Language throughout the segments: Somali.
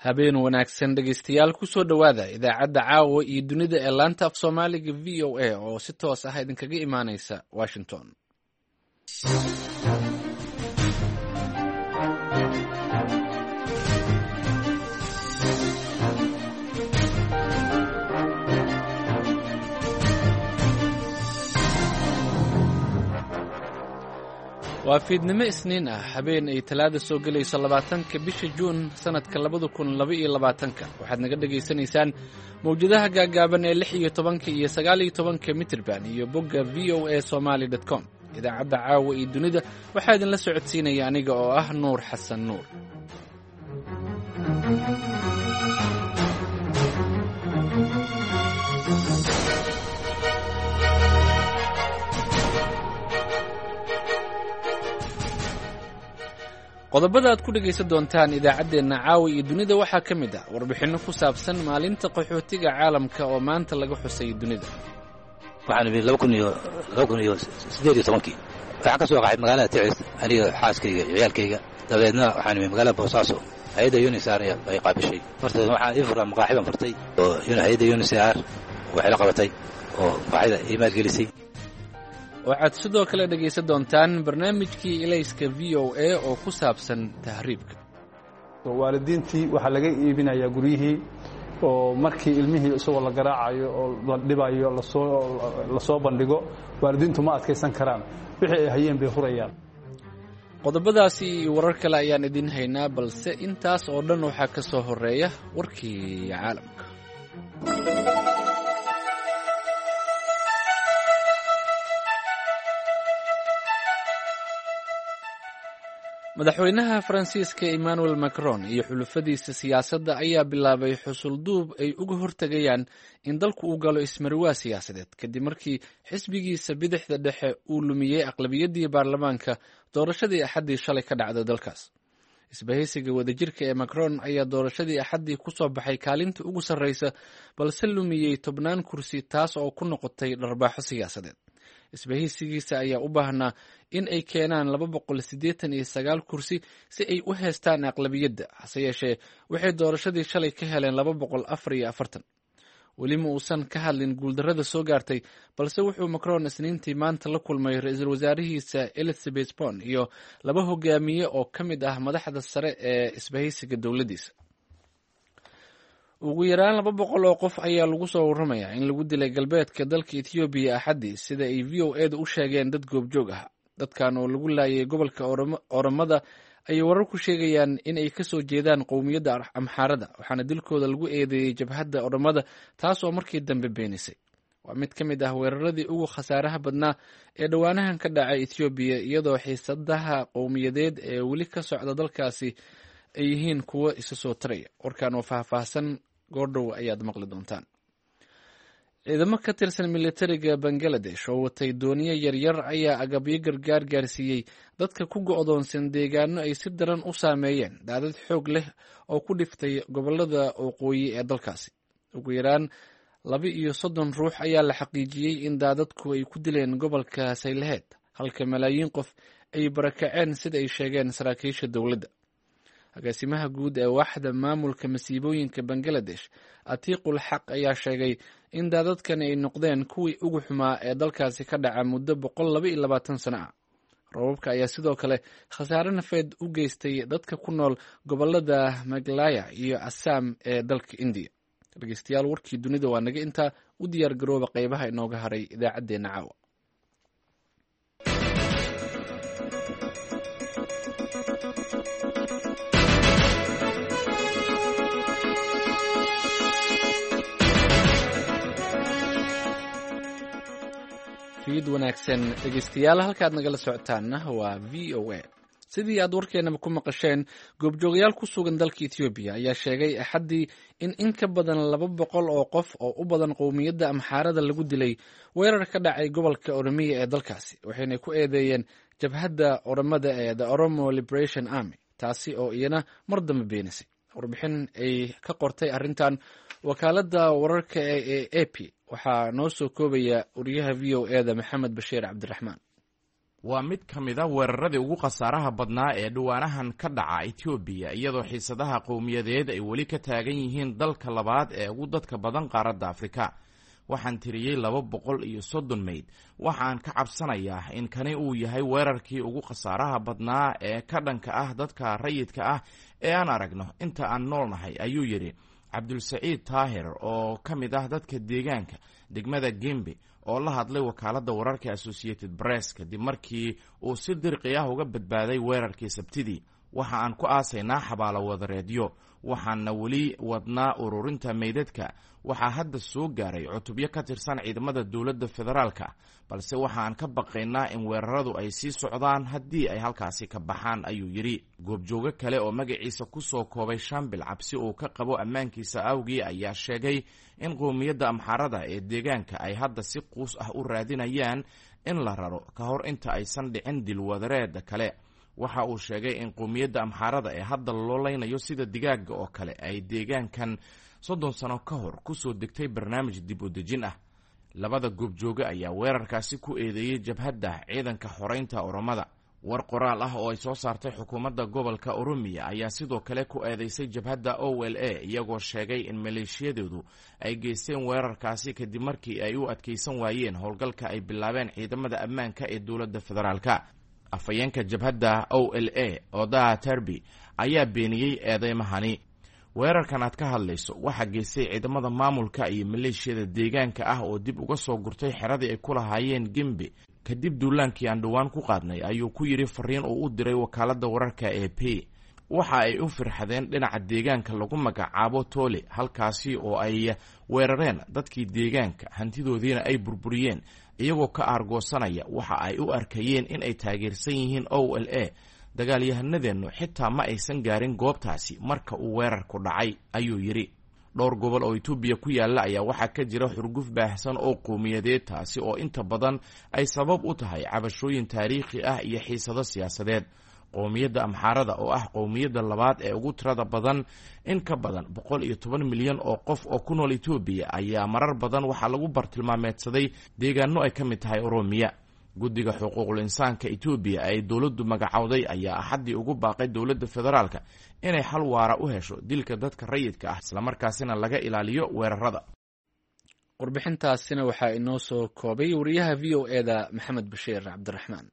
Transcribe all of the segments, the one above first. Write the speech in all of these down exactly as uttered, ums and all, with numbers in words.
habeen wanaagsan dhegaystayaal kusoo dhowaada idaacadda caawa iyo dunida ee laanta af soomaaliga v o a oo si toos ah idinkaga imaanaysa washington. waa fiidnimo isniin ah habeen ay talaada soo gelayso labaatanka bisha juun sanadka labada kun laba iyo labaatanka waxaad naga dhegaysanaysaan mawjadaha gaagaaban ee lix iyo tobanka iyo sagaal iyo tobanka mitirban iyo bogga v o a somaly dot com. idaacadda caawa iyo dunida waxaa idinla socodsiinaya aniga oo ah nuur xasan nuur. qodobada aad ku dhegaysan doontaan idaacaddeenna caawa iyo dunida waxaa ka mid ah warbixinno ku saabsan maalinta qaxootiga caalamka oo maanta laga xusay dunida. waxaan imid laba kun iyo laba kun iyo siddeed iyo tobankii waxaan ka soo qaxay magaalada Ticis aniga xaaskayga iyo ciyaalkayga dabeedna waxaan imid magaalada Boosaaso hay'adda U N H C R ay qaabishay martay waxaan ii furay maqaaxiban furtay oo hay'adda U N H C R waxay la qabatay oo maqaaxida ii maalgelisay. waxaad sidoo kale dhegaysan doontaan barnaamijkii ilayska v o a oo ku saabsan tahriibka. waalidiintii waxaa laga iibinayaa guryihii oo markii ilmihii isagoo la garaacayo oo la dhibayo la soo bandhigo waalidiintu ma adkaysan karaan wixii ay hayeen bay hurayaan. qodobadaasi iyo warar kale ayaan idin haynaa balse intaas oo dhan waxaa ka soo horeeya warkii caalamka. madaxweynaha faransiiska emmanuel macron iyo xulufadiisa siyaasadda ayaa bilaabay xusulduub ay uga hortegayaan in dalku uu galo ismarwaa siyaasadeed kadib markii xisbigiisa bidixda dhexe uu lumiyey aqlabiyaddii baarlamaanka doorashadii axaddii shalay ka dhacday dalkaas. isbahaysiga wadajirka ee macron ayaa doorashadii axaddii ku soo baxay kaalinta ugu sarraysa balse lumiyey tobnaan kursi taas oo ku noqotay dharbaaxo siyaasadeed. isbahaysigiisa ayaa u baahnaa in ay keenaan laba boqol siddeetan iyo sagaal kursi si ay u heestaan aqlabiyadda hase yeeshee waxay doorashadii shalay ka heleen laba boqol afar iyo afartan. weli ma uusan ka hadlin guuldarrada soo gaartay balse wuxuu macron isniintii maanta la kulmay ra-iisul wasaarihiisa elizabeth bon iyo laba hogaamiye oo ka mid ah madaxda sare ee isbahaysiga dowladdiisa. ugu yaraan laba boqol oo qof ayaa lagu soo warramayaa in lagu dilay galbeedka dalka ethoobiya axaddii sida ay v o a da u sheegeen dad goobjoog ah. dadkan oo lagu laayay gobolka oromada ayay warar ku sheegayaan in ay kasoo jeedaan qowmiyadda amxaarada waxaana dilkooda lagu eedeeyey jabhadda oromada taas oo markii dambe beenisay. waa mid ka mid ah weeraradii ugu khasaaraha badnaa ee dhowaanahan ka dhacay ethoobiya iyadoo xiisadaha qowmiyadeed ee weli ka socda dalkaasi ay yihiin kuwo isa soo taraya. warkan oo faahfaahsan goordhow ayaad maqli doontaan. ciidamo ka tirsan militariga bangaladesh oo watay dooniyo yaryar ayaa agabyo gargaar gaarsiiyey dadka ku go'doonsan deegaano ay si daran u saameeyeen daadad xoog leh oo ku dhiftay gobolada waqooyi ee dalkaasi. ugu yaraan laba iyo soddon ruux ayaa la xaqiijiyey in daadadku ay ku dileen gobolka saylaheed halka malaayiin qof ay barakaceen sida ay sheegeen saraakiisha dowladda. agaasimaha guud ee waaxda maamulka masiibooyinka bangaladesh atiiqul xaq ayaa sheegay in daadadkan ay noqdeen kuwii ugu xumaa ee dalkaasi ka dhaca muddo boqol laba iyo labaatan sano ah. roobabka ayaa sidoo kale khasaare nafeed u geystay dadka ku nool gobolada Meghalaya iyo Assam ee dalka India. dhegeystayaal warkii dunida waa naga intaa u diyaar garooba qaybaha inooga haray idaacaddeenna caawa. fiid wanaagsan dhegeystayaal halkaad nagala socotaanna waa v o a. sidii aad warkeenaba ku maqasheen goobjoogayaal ku sugan dalka Ethiopia ayaa sheegay axaddii in in ka badan laba boqol oo qof oo u badan qowmiyadda amxaarada lagu dilay weerar ka dhacay gobolka Oromiya ee dalkaasi waxayna ku eedeeyeen jabhadda Oromada ee The Oromo Liberation Army taasi oo iyana mar dambe beenisay. warbixin ay ka qortay arrintan wakaaladda wararka ee A P waxaa noo soo koobaya wariyaha v o a da Maxamed Bashiir Cabdiraxmaan. waa mid ka mid a weeraradii ugu khasaaraha badnaa ee dhawaanahan ka dhaca Ethiopia, iyadoo xiisadaha qowmiyadeed ay weli ka taagan yihiin dalka labaad ee ugu dadka badan qaaradda Afrika. Waxaan tiriyey laba boqol iyo soddon meyd. Waxaan ka cabsanayaa in kani uu yahay weerarkii ugu khasaaraha badnaa ee ka dhanka ah dadka rayidka ah ee aan aragno inta aan noolnahay, ayuu yidhi Cabdulsaciid Taahir oo ka mid ah dadka deegaanka degmada Gembe oo la hadlay wakaaladda wararka Associated Press kadib markii uu si dirqi ah uga badbaaday weerarkii Sabtidii. Waxa aan ku aasaynaa xabaalo wadareedyo, waxaana weli wadnaa ururinta meydadka. Waxaa hadda soo gaaray cutubyo ka tirsan ciidamada dowladda federaalka, balse waxa aan ka baqaynaa in weeraradu ay sii socdaan haddii ay halkaasi ka baxaan, ayuu yidhi. Goobjooge kale oo magaciisa ku soo koobay Shambil cabsi uu ka qabo ammaankiisa awgii ayaa sheegay in qowmiyadda Amxaarada ee deegaanka ay hadda si quus ah u raadinayaan in la raro ka hor inta aysan dhicin dilwadareed kale. Waxa uu sheegay in qowmiyadda Amxaarada ee hadda loo leynayo sida digaaga oo kale ay deegaankan soddon sano ka hor ku soo degtay barnaamij dib u dejin ah. Labada goobjooge ayaa weerarkaasi ku eedeeyey jabhadda ciidanka xoreynta Oromada. War qoraal ah oo ay soo saartay xukuumadda gobolka Oromiya ayaa sidoo kale ku eedeysay jabhadda O L A, iyagoo sheegay in maleeshiyadoodu ay geysteen weerarkaasi kadib markii ay u adkeysan waayeen howlgalka ay bilaabeen ciidamada ammaanka ee dowladda federaalka. Afhayeenka jabhadda O L A Odaa Tarbi ayaa beeniyey eedeymahani. Weerarkan aad ka hadlayso waxaa geystay ciidamada maamulka iyo maleeshiyada deegaanka ah oo dib uga soo gurtay xeradii ay ku lahaayeen Gembe kadib duulaankii aan dhowaan ku qaadnay, ayuu ku yidhi fariin uu u diray wakaaladda wararka A P. Waxa ay u firxadeen dhinaca deegaanka lagu magacaabo Tole, halkaasi oo ay weerareen dadkii deegaanka, hantidoodiina ay burburiyeen iyagoo ka aargoosanaya waxa ay u arkayeen in ay taageersan yihiin O L A. Dagaalyahanadeennu xitaa ma aysan gaarin goobtaasi marka uu weerarku dhacay, ayuu yidhi. Dhowr gobol oo Itoobiya ku yaalla ayaa waxaa ka jira xurguf baahsan oo qowmiyadeed, taasi oo inta badan ay sabab u tahay cabashooyin taariikhi ah iyo xiisado siyaasadeed. Qowmiyadda Amxaarada oo ah qowmiyadda labaad ee ugu tirada badan, in ka badan boqol iyo toban milyan oo qof oo ku nool Itoobiya, ayaa marar badan waxaa lagu bartilmaameedsaday deegaano ay ka mid tahay Oromiya. Guddiga xuquuqul insaanka Itoobiya ay dowladdu magacowday ayaa axaddii ugu baaqay dowladda federaalka inay xal waara u hesho dilka dadka rayidka ah, islamarkaasina laga ilaaliyo weerarada. Warbixintaasina waxaa inoo soo koobay wariyaha V O E da Maxamed Bashiir Cabdiraxmaan.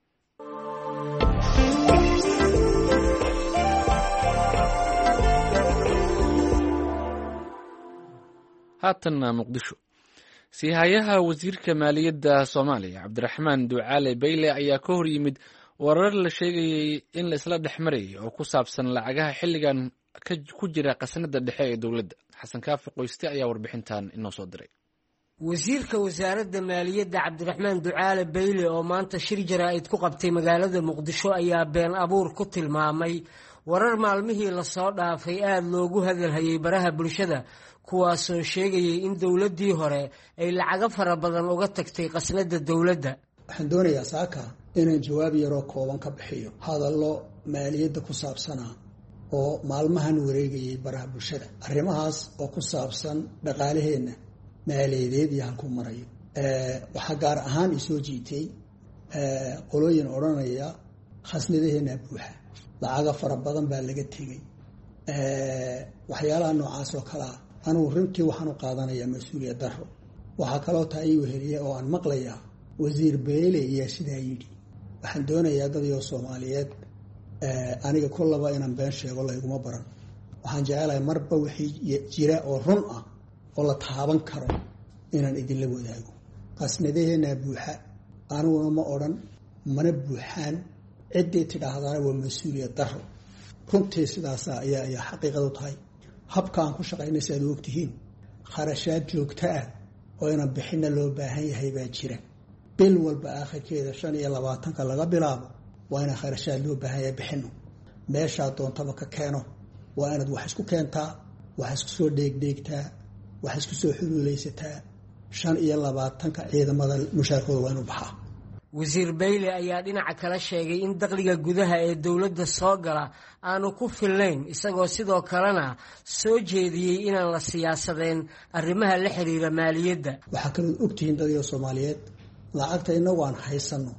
haatanna Muqdisho. Siihayaha wasiirka maaliyadda Soomaaliya Cabdiraxmaan Ducaale Bayle ayaa ka hor yimid warar la sheegayay in la isla dhexmarayay oo ku saabsan lacagaha xilligan ku jira qasnada dhexe ee dowladda. Xasan Kaafi Qoyste ayaa warbixintan inoo soo diray. wasiirka wasaaradda maaliyadda Cabdiraxmaan Ducaale Bayle oo maanta shir jaraa'id ku qabtay magaalada Muqdisho ayaa been abuur ku tilmaamay warar maalmihii la soo dhaafay aad loogu hadalhayay baraha bulshada, kuwaasoo sheegayay in dowladdii hore ay lacago fara badan uga tagtay qasnada dowladda. waxaan doonayaa saaka inaan jawaab yaroo kooban ka bixiyo hadallo maaliyadda ku saabsanaa oo maalmahan wareegayay baraha bulshada. arrimahaas oo ku saabsan dhaqaalaheenna maaliyadeed iyo halku marayo. waxaa gaar ahaan isoo jiitay qolooyin odhanaya khasnadaheenna buuxa, lacago fara badan baa laga tegey. waxyaalaha noocaas oo kalea anugu runtii waxaan u qaadanayaa mas-uuliyad daro. waxaa kaloo taa ii weheliya oo aan maqlayaa wasiir Bayle ayaa sidaa yidhi. waxaan doonayaa dadyo Soomaaliyeed, aniga kullaba inaan been sheego layguma baran. waxaan jecelahay marba wixii jira oo run ah oo la taaban karo inaan idinla wadaago. qasnadaheenna buuxa, aniguna ma odhan, mana buuxaan. ciddii tidhaahdaana waa mas-uuliyad daro. runtii sidaasa ayaa ayaa xaqiiqadu tahay. habka aan ku shaqaynay si aad u ogtihiin, kharashaad joogto ah oo inaan bixinna loo baahan yahay baa jira. bil walba aakhirkeeda shan iyo labaatanka laga bilaabo waa inaan kharashaad loo baahan yahay bixino. meeshaa doontaba ka keeno, waa inaad wax isku keentaa, wax isku soo dheegdheegtaa, wax isku soo xuluulaysataa. shan iyo labaatanka ciidamada mushaarkooda waa inuu baxaa. wasiir Bayle ayaa dhinaca kala sheegay in dakhliga gudaha ee dowladda soo gala aanu ku fillayn, isagoo sidoo kalena soo jeediyey inaan la siyaasadeen arrimaha la xiriira maaliyadda. waxaa kaloo ogtihiin dadyo Soomaaliyeed, lacagta inagu aan haysanno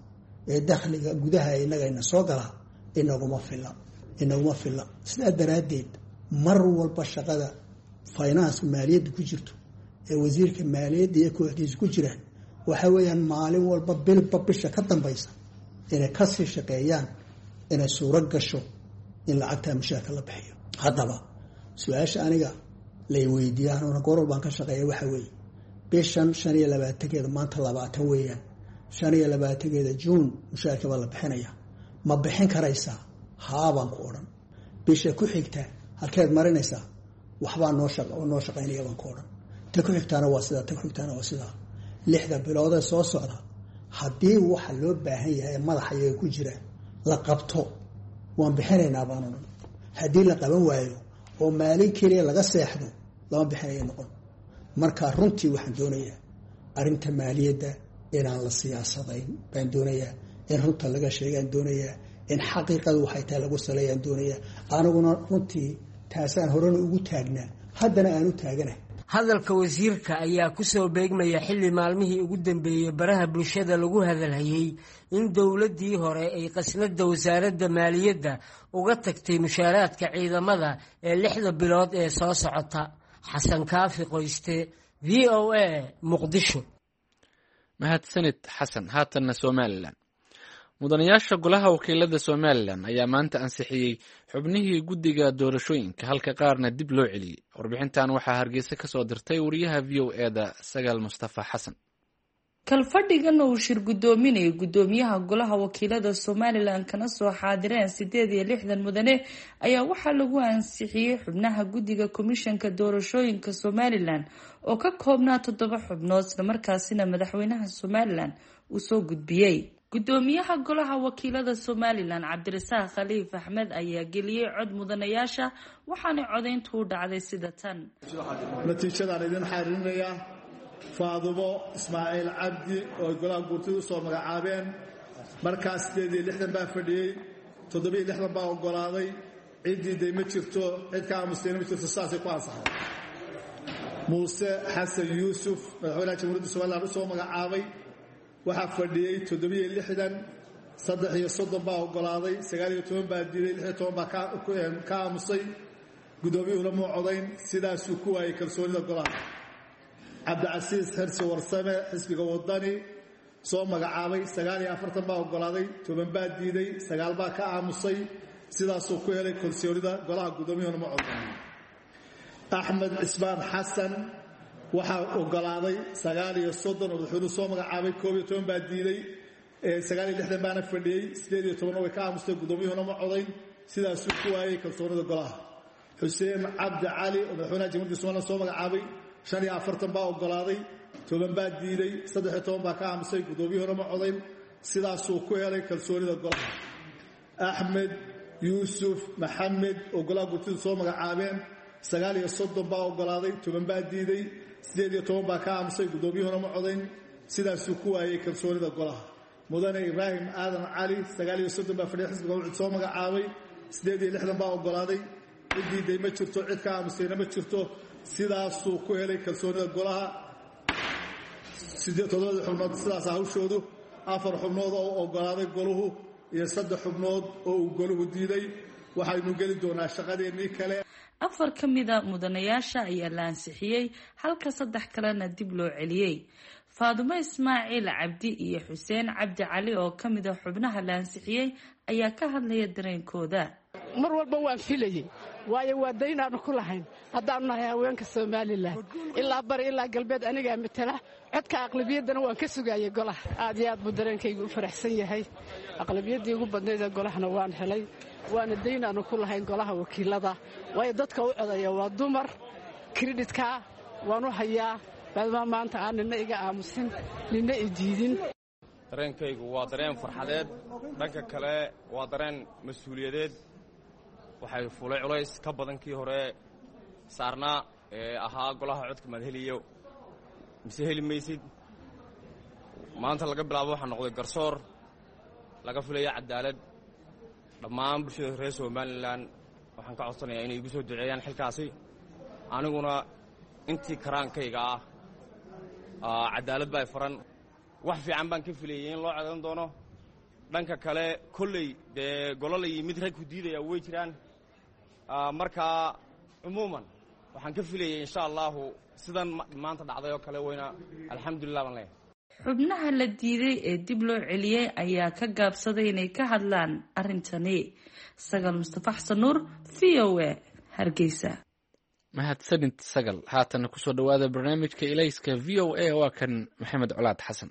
ee dakhliga gudaha inaga ina soo galaa inaguma filla inaguma filla sidaa daraaddeed mar walba shaqada finance maaliyadda ku jirto ee wasiirka maaliyadda iyo kooxdiisa ku jiraan waxa weeyaan maalin walba bilba bisha ka dambaysa inay kasii shaqeeyaan inay suuro gasho in lacagtaa mushaarka la bixiyo haddaba su-aasha aniga lay weydiiyaan oona goorol baan ka shaqeeya waxa weeye bishan shan iyo labaatankeeda maanta labaatan weeyaan shan iyo labaatankeeda juun mushaarka baa la bixinaya ma bixin karaysaa haabaan ku odhan bisha ku xigta halkeed marinaysaa waxbaa noo noo shaqaynaya baan ku odhan ta ku xigtaana waa sidaa ta ku xigtaana waa sidaa lixda biloodee soo socda haddii waxa loo baahan yahay madaxa iyaga ku jira la qabto waan bixinaynaa baan odhan haddii la qaban waayo oo maalin keliya laga seexdo lama bixinaya noqon marka runtii waxaan doonayaa arrinta maaliyadda inaan la siyaasadayn baan doonayaa in runta laga sheegaan doonayaa in xaqiiqadu waxay tahay lagu saleeyaan doonayaa aniguna runtii taasaan horena ugu taagnaa haddana aan u taaganahay hadalka wasiirka ayaa ku soo beegmaya xilli maalmihii ugu dambeeyey baraha bulshada lagu hadalhayey in dowladdii hore ay qasnada wasaaradda maaliyadda uga tagtay mushaaraadka ciidamada ee lixda bilood ee soo socota xasan kaafi qoyste v o a muqdisho mahadsanid xasan haatanna somalilan mudanayaasha golaha wakiilada somalilan ayaa maanta ansixiyey xubnihii guddiga doorashooyinka halka qaarna dib loo celiyey warbixintan waxaa hargeysa ka soo dirtay wariyaha v o eda sagaal mustafa xasan kalfadhigana uu shir guddoominayo guddoomiyaha golaha wakiilada somalilan kana soo xaadireen sideed iyo lixdan mudane ayaa waxaa lagu ansixiyey xubnaha guddiga komishanka doorashooyinka somalilan oo ka koobnaa toddoba xubnood islamarkaasina madaxweynaha somalilan uu soo gudbiyey guddoomiyaha golaha wakiilada somalilan cabdirasaaq khaliif axmed ayaa geliyey cod mudanayaasha waxaana codayntu u dhacday sida tan natiijadaan idin xariirinayaa faadumo ismaaciil cabdi oo golaha guurtida usoo magacaabeen markaas sideed iyo lixdan baa fadhiyey toddobiyo lixdan baa ogolaaday ciddii day ma jirto cid ka aamusayna ma jirto saasay ku ansaxday muuse xasan yuusuf madaxweynaha jamhuuriyadda somalilan usoo magacaabay waxaa fadhiyey toddobiyo lixdan saddex iyo soddon baa ogolaaday sagaal iyo toban baa diiday lix iyo toban baa ka aamusay guddoomiyuhuna muu codayn sidaasuu ku waayey kalsoonida golaha cabdicasiis xirsi warsame xisbiga wadani soo magacaabay sagaal iyo afartan baa ogolaaday toban baa diiday sagaal baa ka aamusay sidaasuu ku helay kalsoonida golaha guddoomiyuhuna ma codayn axmed cismaan xasan waxaa ogolaaday sagaal iyo soddon oo madaxweynuhu soo magacaabay koob iyo toban baa diiday sagaal iyo lixdan baana fadhiyey sideed iyo tobanna way ka aamustay guddoomiyuhuna ma codayn sidaasuu ku waayey kalsoonida golaha xuseen cabdi cali oo madaxweynaha jamhuuriyadda somalilan soo magacaabay shan iyo afartan baa ogolaaday toban baa diiday saddex iyo toban baa ka aamusay guddoomiyuhuna ma codayn sidaasuu ku helay kalsoonida golaha axmed yuusuf maxamed oo golaha gurtidu soo magacaabeen sagaal iyo soddon baa ogolaaday toban baa diiday sideed iyo toban baa ka aamusay guddoomiyuhuna ma codayn sidaasuu ku waayey kalsoonida golaha mudane ibraahim aadan cali sagaal iyo soddon baa fadhiya xisbiga wuxuu soo magacaabay sideed iyo lixdan baa ogolaaday cid diiday ma jirto cid ka aamusayna ma jirto sidaasuu ku helay kalsoonida golaha toddobada xubnood sidaas hawshoodu afar xubnood oo ogolaaday goluhu iyo saddex xubnood oo uu goluhu diiday waxaynu geli doonaa shaqadeennii kale afar ka mida mudanayaasha ayaa la ansixiyey halka saddex kalena dib loo celiyey faadumo ismaaciil cabdi iyo xuseen cabdi cali oo ka mida xubnaha la ansixiyey ayaa ka hadlaya dareenkooda mar walba waan filayey waayo waa daynaanu ku lahayn haddaanu nahay haweenka somalilan ilaa bari ilaa galbeed anigaa matala codka aqlabiyaddana waan ka sugayay golaha aad iyo aad buu dareenkaygu u faraxsan yahay aqlabiyaddii ugu badnaydee golahana waan helay waana daynaanu ku lahayn golaha wakiilada waayo dadka u codaya waa dumar kredhitka waanu hayaa maadaama maanta aan nina iga aamusin nina i diidin dareenkaygu waa dareen farxadeed dhanka kale waa dareen mas-uuliyadeed waxay fulay culays ka badan kii hore saarnaa ee ahaa golaha codka maad heliyo mise heli maysid maanta laga bilaabo waxaa noqday garsoor laga filaya cadaalad dhammaan bulshada reer somalilan waxaan ka codsanayaa inay igu soo duceeyaan xilkaasi aniguna intii karaankayga ah cadaalad baa faran wax fiican baan ka filayay in loo codan doono dhanka kale kolley dee gololay mid rag ku diidaya way jiraan markaa cumuuman waxaan ka filayay insha allahu sidan maanta dhacday oo kale weyna alxamdulilah baan leeyahay xubnaha la diiday ee dib loo celiyey ayaa ka gaabsaday inay ka hadlaan arrintani. Sagal Mustafa Xasan Nuur, V O A, Hargeysa. mahadsanid sagal. haatana kusoo dhawaada barnaamijka ilayska V O A waa kan maxamed colaad xasan.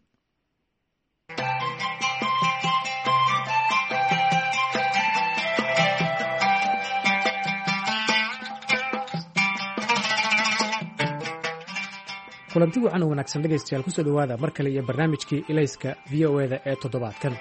kulanti wacan wanaagsan dhegaystayaal kusoo dhawaada mar kale iyo barnaamijkii ilayska V O A da ee toddobaadkan.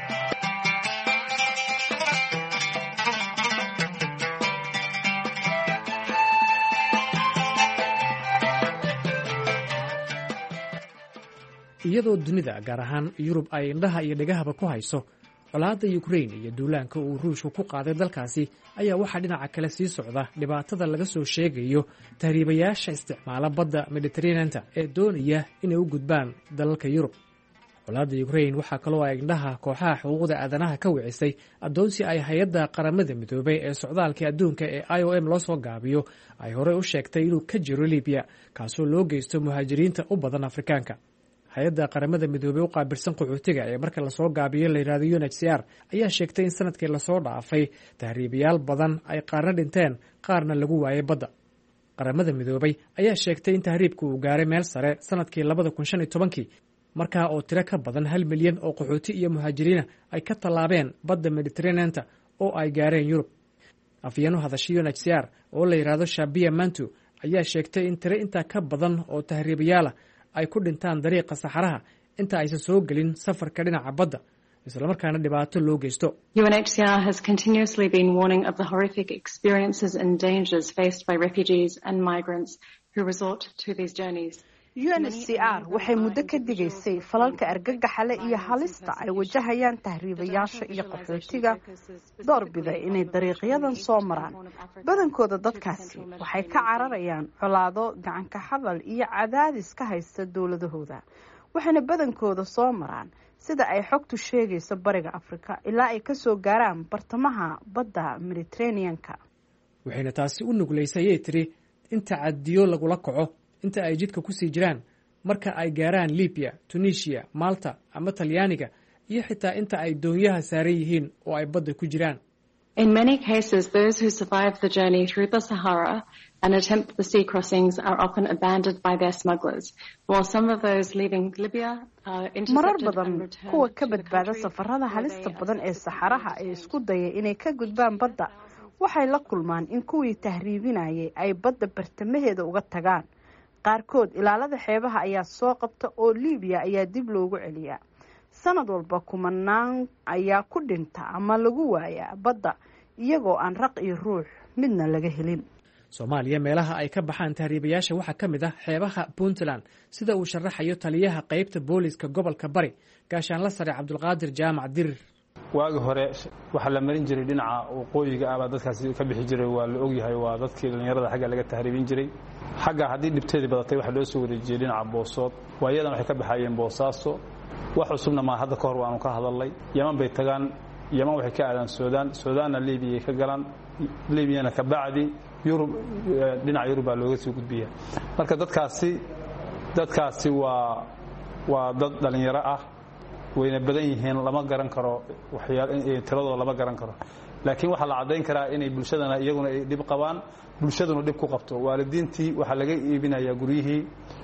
iyadoo dunida gaar ahaan yurub ay indhaha iyo dhegahaba ku hayso colaadda Ukraine iyo duulaanka uu Ruushku ku qaaday dalkaasi ayaa waxaa dhinaca kale sii socda dhibaatada laga soo sheegayo tahriibayaasha isticmaala badda Mediterranean-ta ee doonaya inay u gudbaan dalalka Yurub. colaadda Ukraine waxaa kaloo ay indhaha kooxaha xuquuqda aadanaha ka wicisay adoonsi ay hay'adda qaramada midoobay ee socdaalka adduunka ee I O M loo soo gaabiyo ay hore u sheegtay inuu ka jiro Libya kaasoo loo geysto muhaajiriinta u badan Afrikaanka. hay-adda qaramada midoobey u qaabilsan qaxootiga ee marka lasoo gaabiyo la yidhahdo U N H C R ayaa sheegtay in sanadkii lasoo dhaafay tahriibayaal badan ay qaarna dhinteen qaarna lagu waayay badda. qaramada midoobey ayaa sheegtay in tahriibku uu gaaray meel sare sanadkii labada kun shan iyo tobankii markaa oo tiro ka badan hal milyan oo qaxooti iyo muhaajiriina ay ka tallaabeen badda Mediterranean-ta oo ay gaareen Yurub. afyeen u hadashay U N H C R oo la yidhaahdo Shabia Mantu ayaa sheegtay in tiro intaa ka badan oo tahriibayaala ay ku dhintaan dariiqa saxaraha inta aysan soo gelin safarka dhinaca badda isla markaana dhibaato loo geysto. U N H C R has continuously been warning of the horrific experiences and dangers faced by refugees and migrants who resort to these journeys. U N H C R waxay muddo ka digaysay falalka argagaxale iyo halista ay wajahayaan tahriibayaasha iyo qaxootiga doorbida inay dariiqyadan soo maraan. badankooda dadkaasi waxay ka cararayaan colaado, gacanka hadal iyo cadaadis ka haysta dowladahooda. waxayna badankooda soo maraan sida ay xogtu sheegayso bariga Afrika ilaa ay ka soo gaaraan bartamaha badda Mediterranean-ka. waxayna taasi u nuglaysay tiri inta cadiyo lagula kaco inta ay jidka ku sii jiraan marka ay gaaraan Libya, Tunisia, Malta ama Talyaaniga iyo xitaa inta ay doonyaha saaran yihiin oo ay badda ku jiraan. In many cases, those who survive the journey through the Sahara and attempt the sea crossings are often abandoned by their smugglers, while some of those leaving Libya are intercepted and returned. kuwa ka badbaada safarada halista badan ee saxaraha ee isku dayay inay ka gudbaan badda waxay la kulmaan in kuwii tahriibinayay ay badda bartamaheeda uga tagaan. qaarkood ilaalada xeebaha ayaa soo qabta oo Libya ayaa dib loogu celiyaa. sanad walba kumanaan ayaa ku dhinta ama lagu waayaa badda iyagoo aan raq iyo ruux midna laga helin. Soomaaliya meelaha ay ka baxaan tahriibayaasha waxaa ka mid ah xeebaha Puntland sida uu sharaxayo taliyaha qaybta booliska gobolka Bari gaashaanle sare Cabdulqaadir Jaamac Dirir. waagi hore waxa la marin jiray dhinaca waqooyiga ah dadkaasi ka bixi jiray waa la og yahay waa dadkii dhalinyarada xagga laga tahriibin jiray. xagga haddii dhibteedii badatay waxa loo soo wareejiyay dhinaca Boosood waayadan waxay ka baxayeen Boosaaso. wax cusubna ma hadda ka hor waanu ka hadalnay. Yaman bay tagaan, Yaman waxay ka aadaan Suudaan, Suudaanna Liibiya ka galaan, Liibiyana ka bacdi Yurub dhinaca Yurub baa looga soo gudbiyaa. marka dadkaasi dadkaasi waa waa dad dhalinyaro ah wayna badan yihiin lama garan karo waxyaalo tiradooda lama garan karo. laakiin waxa la cadeyn karaa inay bulshadana iyaguna ay dib qabaan, bulshaduna dib ku qabto. waalidiintii waxa laga iibinayaa guryihii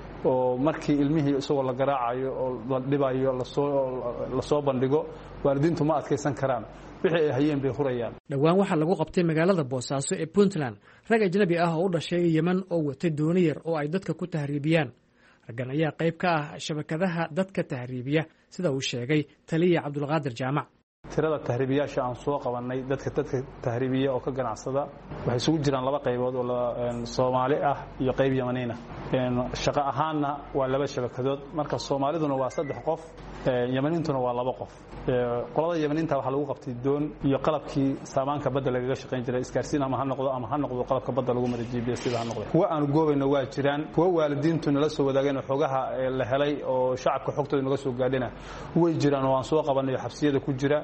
oo markii ilmihii isagoo la garaacayo oo la dhibayo la soo la soo bandhigo waalidiintu ma adkaysan karaan wixii ay hayeen bay hurayaan. dhawaan waxaa lagu qabtay magaalada Boosaaso ee Puntland rag ajnabi ah oo u dhashay Yemen oo watay dooni yar oo ay dadka ku tahriibiyaan. raggan ayaa qayb ka ah shabakadaha dadka tahriibiya sida uu sheegay taliya Cabdulqaadir Jaamac. tirada tahriibiyaasha aan soo qabanay dadka dadka tahriibiya oo ka ganacsada waxay isugu jiraan laba qaybood oo Soomaali ah iyo qayb Yamaniin ah shaqo ahaanna waa laba shabakadood marka Soomaaliduna waa saddex qof Yamaniintuna waa laba qof qolada Yamaniinta waxa lagu qabtay doon iyo qalabkii saamaanka badda lagaga shaqeyn jiray isgaarsiin ama ha noqdo ama ha noqdo qalabka badda lagu maray G P S sida ha noqdo kuwa aan goobayno waa jiraan kuwa waalidiintu nala soo wadaageen xogaha la helay oo shacabka xogtooda naga soo gaadhina way jiraan oo aan soo qabanay xabsiyada ku jira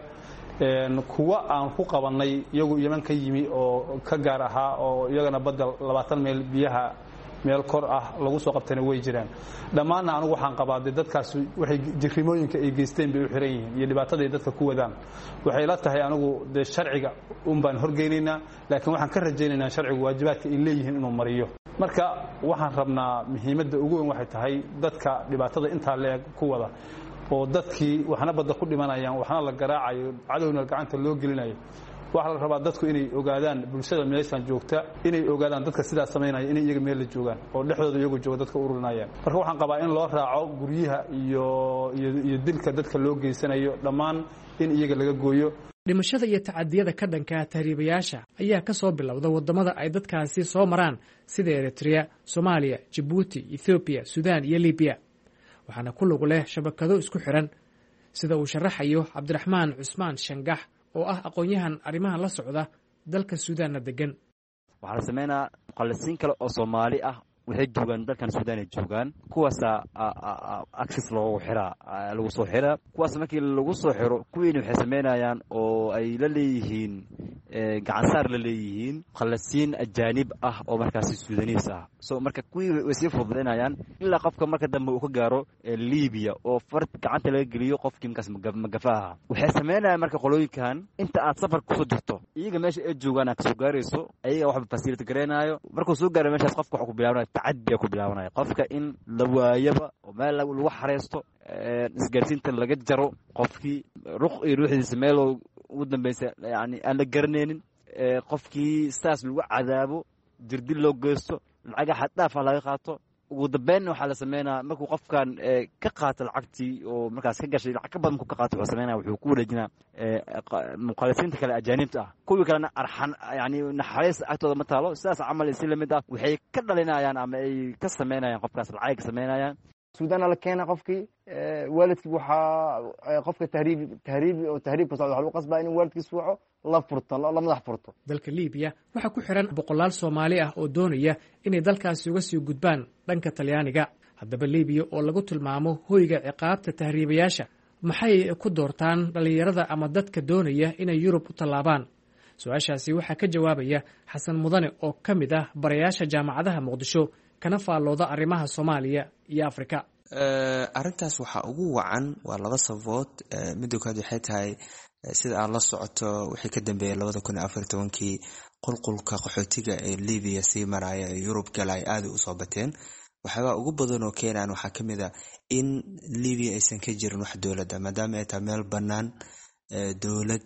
kuwa aan ku qabanay iyagu Yemen ka yimi oo ka gaar ahaa oo iyagana badda labaatan meel biyaha meel kor ah lagu soo qabtayna way jiraan dhammaan anigu waxaan qabaaday dadkaas waxay jirrimooyinka ay geysteen bay u xiran yihiin iyo dhibaatada ay dadka ku wadaan waxay la tahay anigu de sharciga un baan horgeynaynaa laakiin waxaan ka rajaynaynaa sharcigu waajibaadka ay leeyihiin inuu mariyo marka waxaan rabnaa muhiimadda ugu weyn waxay tahay dadka dhibaatada intaa leeg ku wada oo dadkii waxna badda ku dhimanayaan waxna la garaacayo cadowna gacanta loo gelinayo waxa la rabaa dadku inay ogaadaan bulshada meeshan joogta inay ogaadaan dadka sidaas sameynaya inay iyaga meel la joogaan oo dhexdooda iyagu jooga dadka ururinayaan marka waxaan qabaa in loo raaco guryaha iyo iyo dilka dadka loo geysanayo dhammaan in iyaga laga gooyo dhimashada iyo tacadiyada ka dhanka tahriibayaasha ayaa ka soo bilowda wadamada ay dadkaasi soo maraan sida Eritrea, Soomaaliya, Djibouti, Ethiopia, Sudan iyo Libya waxaana ku lug leh shabakado isku xiran sida uu sharaxayo Cabdiraxmaan Cusmaan Shangax oo ah aqoonyahan arrimaha la socda dalka Suudaanna degan waxa la sameeynaa qalasiin kale oo Soomaali ah waxay joogan dalkan Suudaan ay joogaan kuwaas access loogu xiraa lagu soo xiraa kuwaas markii lagu soo xiro kuwiina waxay sameynayaan oo ay la leeyihiin gacan saar la leeyihiin qalasiin ajaanib ah oo markaas Suudaaniis ah soo marka kuwii way sii fududeynayaan ilaa qofka marka dambe uu ka gaaro Liibiya oo fard gacanta laga geliyo qofkii markaas magafaha waxay sameynayaan marka qolooyinkan inta aad safar ku soo jirto iyaga meesha ay joogaan ka soo gaarayso ayaga wax facility gareenayo markuu soo gaaro meeshaas qofka waxa ku bilaabanayo tacaddi ku bilaabanayo qofka in la waayaba oo meel lagu xareesto isgaarsiinta laga jaro qofkii ruq iyo ruuxiisa meel ugu dambaysa yani aan la garanaynin qofkii saas lagu cadaabo jirdil loo geysto lacag xad dhaaf laga qaato ugu dambeyn waxa la sameeynaa markuu qofkan ka qaato lacagtii oo markaas ka gashay lacag ka badan ku ka qaato wuxuu sameeynaa wuxuu ku wareejinaa muqallisiinta kale ajaanibta ah kuwii kalena arxan yani naxariis agtooda ma taalo sidaas camal si lamid ah waxay ka dhalinayaan ama ay ka sameynayaan qofkaas lacag ka sameynayaan Suudaan la keenay qofkii waalidkii waxa qofka tahriib tahriib oo tahriib ka socdo waxa uu qasbaa in waalidkiisu waco la furto la madax furto dalka Liibiya waxa ku xiran boqolaal Soomaali ah oo doonaya inay dalkaasi uga sii gudbaan dhanka Talyaaniga haddaba Liibiya oo lagu tilmaamo hoyga ciqaabta tahriibayaasha maxay ku doortaan dhalinyarada ama dadka doonaya inay Yurub u tallaabaan su'aashaasi waxa ka jawaabaya Xasan Mudane oo kamid ah barayaasha jaamacadaha Muqdisho kana faalooda arrimaha Soomaaliya iyo Afrika arintaas waxa ugu wacan waa laba sabood mid kood waxay tahay sida aan la socoto wixii ka dambeeyay laba kun iyo afar iyo toban-kii qulqulka qaxootiga ee Liibiya sii maraya ee Yurub galay aad u soo bateen waxaa ugu badan oo keenan waxa kamid ah in Liibiya aysan ka jirin wax dawladda maadaama ay tahay meel banaan dawlad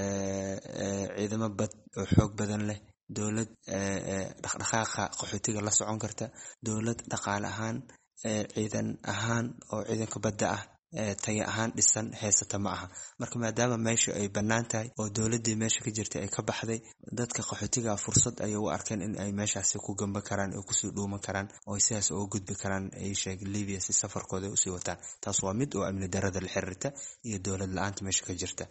ciidamo bad oo xoog badan leh dawlad dhaqdhaqaaqa qaxootiga la socon karta dawlad dhaqaale ahaan ciidan ahaan oo ciidanka badda ah tayo ahaan dhisan heesata ma aha marka maadaama meesha ay bannaan tahay oo dawladdii meesha ka jirtay ay ka baxday dadka qaxootiga fursad ayay u arkeen in ay meeshaasi ku gamba karaan oo kusii dhuuman karaan oo sidaas uga gudbi karaan ay sheeg Liibiya si safarkooda u sii wataan taas waa mid oo amni darrada la xiriirta iyo dawlad la'aanta meesha ka jirta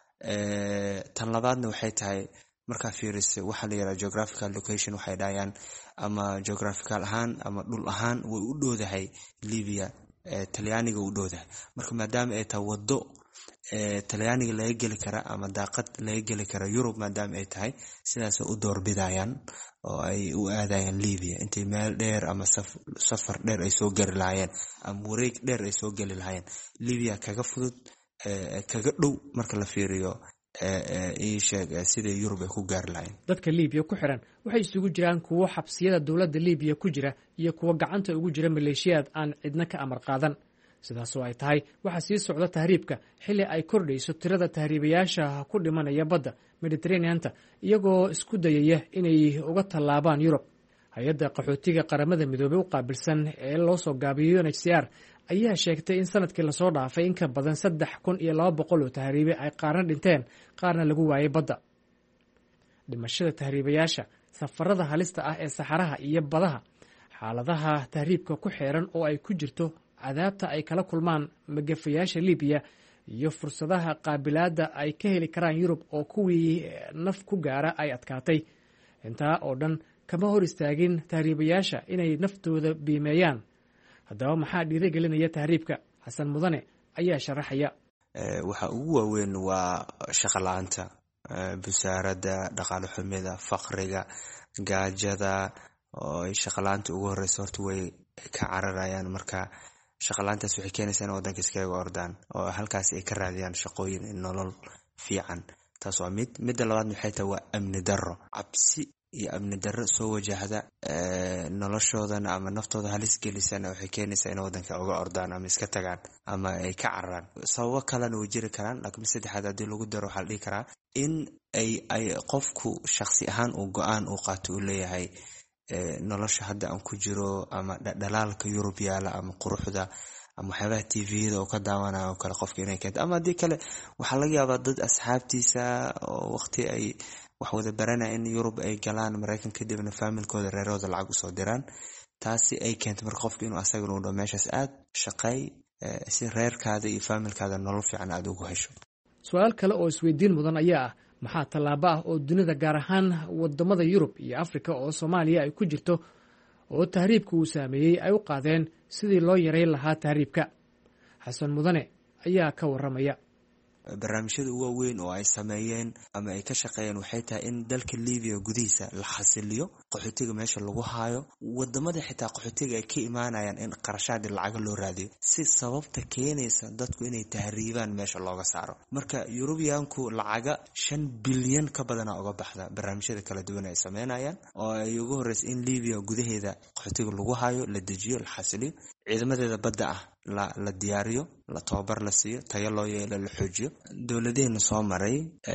tan labaadna waxay tahay marka fiiriso waxa la yiraahdo geographical location waxay dhayaan ama geographical ahaan ama dhul ahaan way u dhowdahay Liibiya Talyaaniga u dhowdahay marka maadaama ay tahay wado Talyaaniga laga gali kara ama daaqad laga gali kara Yurub maadaama ay tahay sidaas u doorbidayaan oo ay u aadayaan Liibiya intay meel dheer ama safar dheer ay soo gari lahaayeen ama wareeg dheer ay soo gali lahaayeen Liibiya kaga fudud kaga dhow marka la fiiriyo sida Yurub ay ku gaar lahayn dadka Liibiya ku xiran waxay isugu jiraan kuwa xabsiyada dawladda Liibiya ku jira iyo kuwa gacanta ugu jira maleeshiyad aan cidna ka amar qaadan sidaas oo ay tahay waxa sii socda tahriibka xilli ay kordhayso tirada tahriibayaasha ku dhimanaya badda Mediterranean-ta iyagoo isku dayaya inay uga tallaabaan Yurub hay'adda qaxootiga qaramada midoobay u qaabilsan ee loo soo gaabiyo U N H C R ayaa sheegtay in sanadkii lasoo dhaafay in ka badan saddex kun iyo laba boqol oo tahriibe ay qaarna dhinteen qaarna lagu waayay badda. dhimashada tahriibayaasha, safarada halista ah ee saxaraha iyo badaha, xaaladaha tahriibka ku xeeran oo ay ku jirto cadaabta ay kala kulmaan magafayaasha libiya iyo fursadaha qaabilaadda ay ka heli karaan yurub oo kuwii naf ku gaara ay adkaatay. intaa oo dhan kama hor istaagin tahriibayaasha inay naftooda biimeeyaan. haddaba maxaa dhiirigelinaya tahriibka? xasan mudane ayaa sharaxaya. waxa ugu waaweyn waa shaqo la-aanta, busaaradda, dhaqaale xumida, faqriga, gaajada oo ay shaqo la-aanta ugu horeysa horta way ka cararayaan. marka shaqo la-aantaas waxay keenaysaa in waddanka iskaga ordaan oo halkaas ay ka raadiyaan shaqooyin nolol fiican. taas waa mid midda labaad maxay tahay waa amni darro, cabsi iyo amni darro soo wajahda noloshoodan ama naftooda halis gelisana waxay keenaysaa in waddanka uga ordaan ama iska tagaan ama ay ka cararaan. sababo kalena way jiri karaan, laakiin saddexaad haddii lagu daro waxaa la dhihi karaa in ay ay qofku shakhsi ahaan uu go-aan uu qaato uu leeyahay nolosha hadda aan ku jiro ama dhalaalka yurub yaala ama quruxda ama waxyaabaha t v-yada oo ka daawanaya oo kale qofka inay keento. ama haddii kale waxaa laga yaabaa dad asxaabtiisa oo waqti ay wax wada baranaya in yurub ay galaan maraykan kadibna faamilkooda reerooda lacag usoo diraan. taasi ay keento marka qofka inuu asagana u dho meeshaas aad shaqeey si reerkaada iyo faamilkaada nolol fiican aada ugu hesho. su-aal kale oo isweydiin mudan ayaa ah maxaa tallaabo ah oo dunida gaar ahaan wadamada yurub iyo afrika oo soomaaliya ay ku jirto oo tahriibka uu saameeyey ay u qaadeen sidii loo yareyn lahaa tahriibka? xasan mudane ayaa ka waramaya. barnaamijyada ugu waaweyn oo ay sameeyeen ama ay ka shaqeeyeen waxay tahay in dalka libiya gudihiisa la xasiliyo, qaxootiga meesha lagu haayo, wadamada xitaa qaxootiga ay ka imaanayaan in qarashaadi lacaga loo raadiyo si sababta keenaysa dadku inay tahriibaan meesha looga saaro. marka yurubiyaanku lacaga shan bilyan ka badana uga baxda barnaamijyada kala duwan ay sameynayaan oo ay ugu horeysa in libiya gudaheeda qaxootiga lagu haayo, la dejiyo, la xasiliyo, ciidamadeeda badda ah la la diyaariyo, la tababar la siiyo, tayo loo yeelo, la xoojiyo. dowladeena soo maray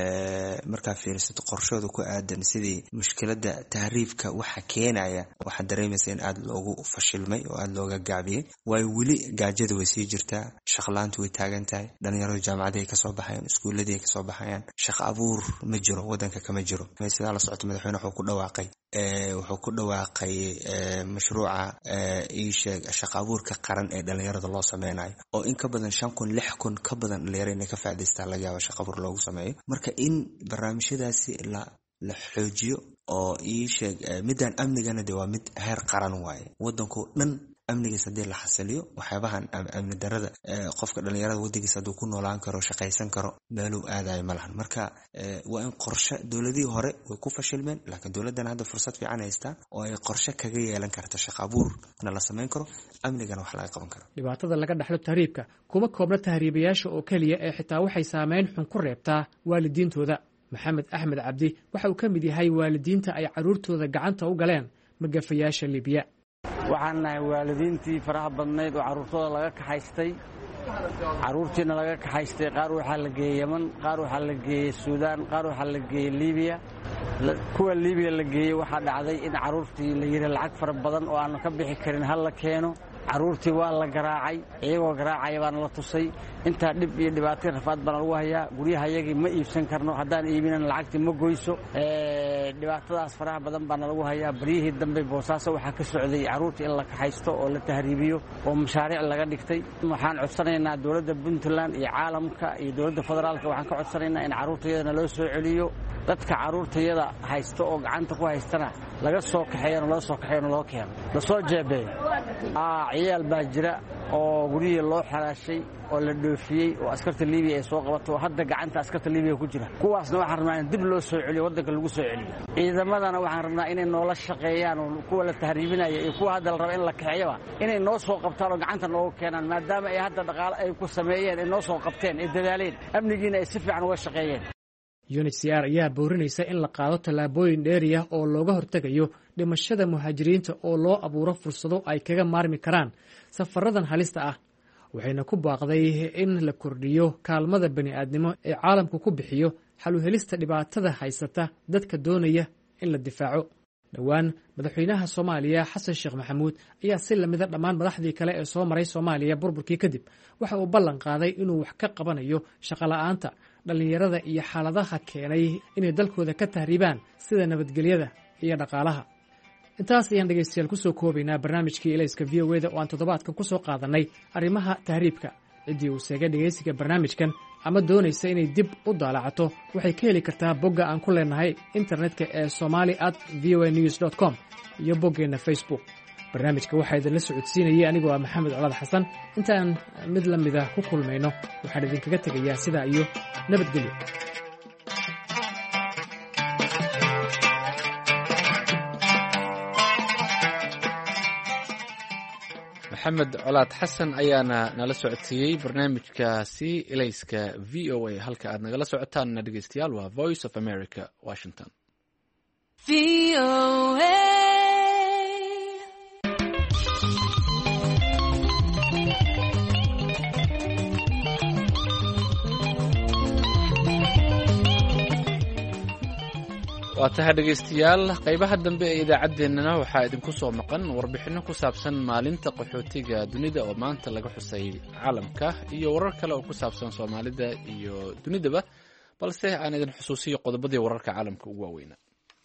markaa fiirisato qorshooda ku aadan sidii mushkilada tahriibka waxa keenaya waxaa dareemaysa in aada loogu fashilmay oo aada looga gaabiyey. waayo weli gaajada way sii jirtaa, shaqlaantu way taagan tahay, dhalinyaradu jaamacadii ay kasoo baxayaan, iskuuladii ay kasoo baxayaan, shaqo abuur ma jiro, waddanka kama jiro. sidaa la socota madaxweyne wuxuu ku dhawaaqay wuxuu ku dhawaaqay mashruuca iisheeg shaqo abuurka qaran ee dhalinyarada loo sameynayo oo in ka badan shan kun lix kun ka badan dhalinyaro inay ka faa'iidaystaan laga yaabo shaqo abuur loogu sameeyo. marka in barnaamijyadaasi la la xoojiyo oo iisheeg midaan amnigana de waa mid heer qaran waaye. waddanku dhan amnigiisa haddii la xasiliyo waxyaabahan amni darada qofka dhalinyarada waddankiisa hadduu ku noolaan karo, shaqaysan karo, meeluu aadayo ma lahan. marka waa in qorshe, dowladihii hore way ku fashilmeen laakiin dowladdan hadda fursad fiican haystaa oo ay qorshe kaga yeelan karta shaqo abuurna la samayn karo, amnigana wax laga qaban karo. dhibaatada laga dhaxlo tahriibka kuma koobna tahriibayaasha oo keliya ee xitaa waxay saameyn xun ku reebtaa waalidiintooda. maxamed axmed cabdi waxa uu ka mid yahay waalidiinta ay carruurtooda gacanta u galeen magafayaasha libiya. waxaan nahay waalidiintii faraha badnayd oo carruurtooda laga kaxaystay. carruurtiina laga kaxaystay qaar waxaa la geeyey yeman, qaar waxaa la geeyey suudaan, qaar waxaa la geeyey libiya. kuwa libiya la geeyey waxaa dhacday in carruurtii la yidhi lacag fara badan oo aannu ka bixi karin ha la keeno. carruurtii waa la garaacay, iyagoo garaacaya baana la tusay. intaa dhib iyo dhibaatay rafaad baana lagu hayaa. guryahayagii ma iibsan karno, haddaan iibinan lacagtii ma goyso. dhibaatadaas faraha badan baana lagu hayaa. baryihii dambe boosaaso waxaa ka socday carruurta in la kaxaysto oo la tahriibiyo oo mashaariic laga dhigtay. waxaan codsanaynaa dowladda puntland iyo caalamka iyo dowladda federaalka waxaan ka codsanaynaa in carruurtayadana loo soo celiyo. dadka carruurtayada haysto oo gacanta ku haystana laga soo kaxeeyano loo soo kaxeeyano loo keeno lasoo jeebeeyo. ciyaal baa jira oo guryihii loo xaraashay oo la dhoofiyey oo askarta libiya ay soo qabato oo hadda gacanta askarta libiya ku jira. kuwaasna waxaan rabnaa in dib loo soo celiyo, waddanka lagu soo celiyo. ciidamadana waxaan rabnaa inay noola shaqeeyaan oo kuwa la tahriibinaya iyo kuwa hadda la raba in la kaxeeyaba inay noo soo qabtaan oo gacanta nooga keenaan, maadaama ay hadda dhaqaale ay ku sameeyeen, ay noo soo qabteen, ay dadaaleen, amnigiina ay si fiican uga shaqeeyeen. u n h c r ayaa boorinaysa in la qaado tallaabooyin dheeri ah oo looga hortegayo dhimashada muhaajiriinta oo loo abuuro fursado ay kaga maarmi karaan safaradan halista ah. waxayna ku baaqday in la kordhiyo kaalmada bani'aadnimo ee caalamku ku bixiyo xal u helista dhibaatada haysata dadka doonaya in la difaaco. dhowaan madaxweynaha soomaaliya xasan sheekh maxamuud ayaa si lamida dhammaan madaxdii kale ee soo maray soomaaliya burburkii kadib waxa uu ballan qaaday inuu wax ka qabanayo shaqola'aanta dhallinyarada iyo xaaladaha keenay inay dalkooda ka tahriibaan sida nabadgelyada iyo dhaqaalaha. intaas ayaan dhegaystayaal kusoo koobaynaa barnaamijkii ilayska v o eda oo aan toddobaadkan ku soo qaadannay arrimaha tahriibka. ciddii uu seegay dhegaysiga barnaamijkan ama doonaysa inay dib u daalacato waxay ka heli kartaa bogga aan ku leenahay internetka ee somali at v o a news dot com iyo boggeenna facebook. barnaamijka waxaa idinla socodsiinayay anigoo ah maxamed colaad xasan. intaan mid la mida ku kulmayno waxaan idinkaga tegayaa sidaa iyo nabadgelyo. maxamed colaad xasan ayaana nala socodsiiyey barnaamijkaasi ilayska v o a. halka aad nagala socotaanna dhegeystayaal waa voice of america washington. waa tahay dhegaystayaal, qaybaha dambe ee idaacaddeenana waxaa idinku soo maqan warbixinno ku saabsan maalinta qaxootiga dunida oo maanta laga xusay caalamka iyo warar kale oo ku saabsan soomaalida iyo dunidaba, balse aan idin xusuusiyo qodobadii wararka caalamka ugu waaweynaa.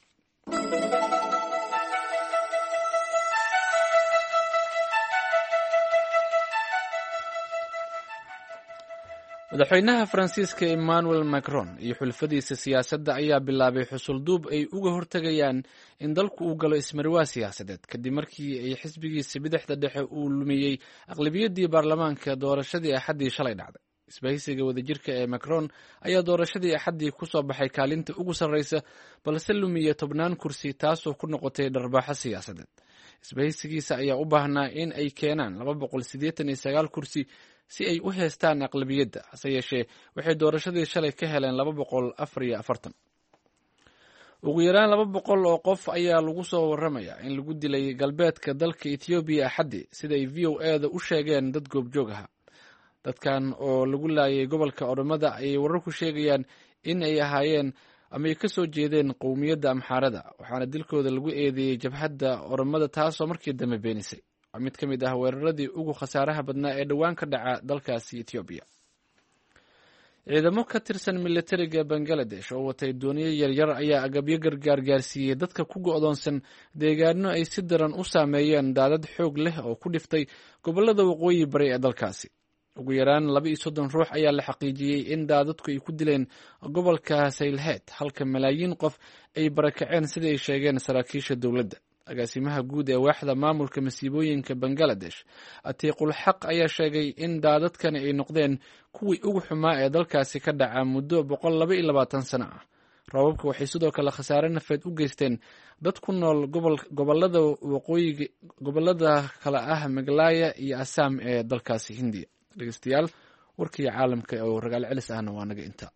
madaxweynaha faransiiska emmanuel macron iyo xulfadiisa siyaasadda ayaa bilaabay xusulduub ay uga hortegayaan in dalku uu galo ismarwaa siyaasadeed kadib markii ay xisbigiisa bidixda dhexe uu lumiyey aqlabiyadii baarlamaanka doorashadii axaddii shalay dhacday. isbahaysiga wadajirka ee macron ayaa doorashadii axaddii ku soo baxay kaalinta ugu sarreysa balse lumiya tobnaan kursi taasoo ku noqotay dharbaaxo siyaasadeed. isbahaysigiisa ayaa u baahnaa in ay keenaan laba boqol siddeetan iyo sagaal kursi si ay u heestaan aqlabiyadda, hase yeeshee waxay doorashadii shalay ka heleen laba boqol afar iyo afartan. ugu yaraan laba boqol oo qof ayaa lagu soo waramayaa in lagu dilay galbeedka dalka ethoobiya axaddii sida ay v o eda u sheegeen dad goobjoog aha. dadkan oo lagu laayay gobolka oromada ayay wararku sheegayaan in ay ahaayeen ama ay ka soo jeedeen qowmiyadda amxaarada, waxaana dilkooda lagu eedeeyey jabhadda oromada taasoo markii dambe beenisay. waa mid ka mid ah weeraradii ugu khasaaraha badnaa ee dhowaan ka dhaca dalkaasi ethoobiya. ciidamo ka tirsan militariga bangaladesh oo watay dooniyo yaryar ayaa agabyo gargaar gaarsiiyey dadka ku go'doonsan deegaano ay si daran u saameeyeen daadad xoog leh oo ku dhiftay gobollada waqooyi bari ee dalkaasi. ugu yaraan laba iyo soddon ruux ayaa la xaqiijiyey in daadadku ay ku dileen gobolka saylheed, halka malaayiin qof ay barakaceen sida ay sheegeen saraakiisha dowladda. agaasimaha guud ee waaxda maamulka masiibooyinka bangaladesh atiiqul xaq ayaa sheegay in daadadkani ay noqdeen kuwii ugu xumaa ee dalkaasi ka dhaca muddo boqol laba iyo labaatan sano ah. rababka waxay sidoo kale khasaare nafeed u geysteen dad ku nool gobolada waqooyiga gobolada kale ah Meghalaya iyo Assam ee dalkaasi Hindiya. dhegeystayaal, warkii caalamka oo ragaal celis ahna waa naga inta.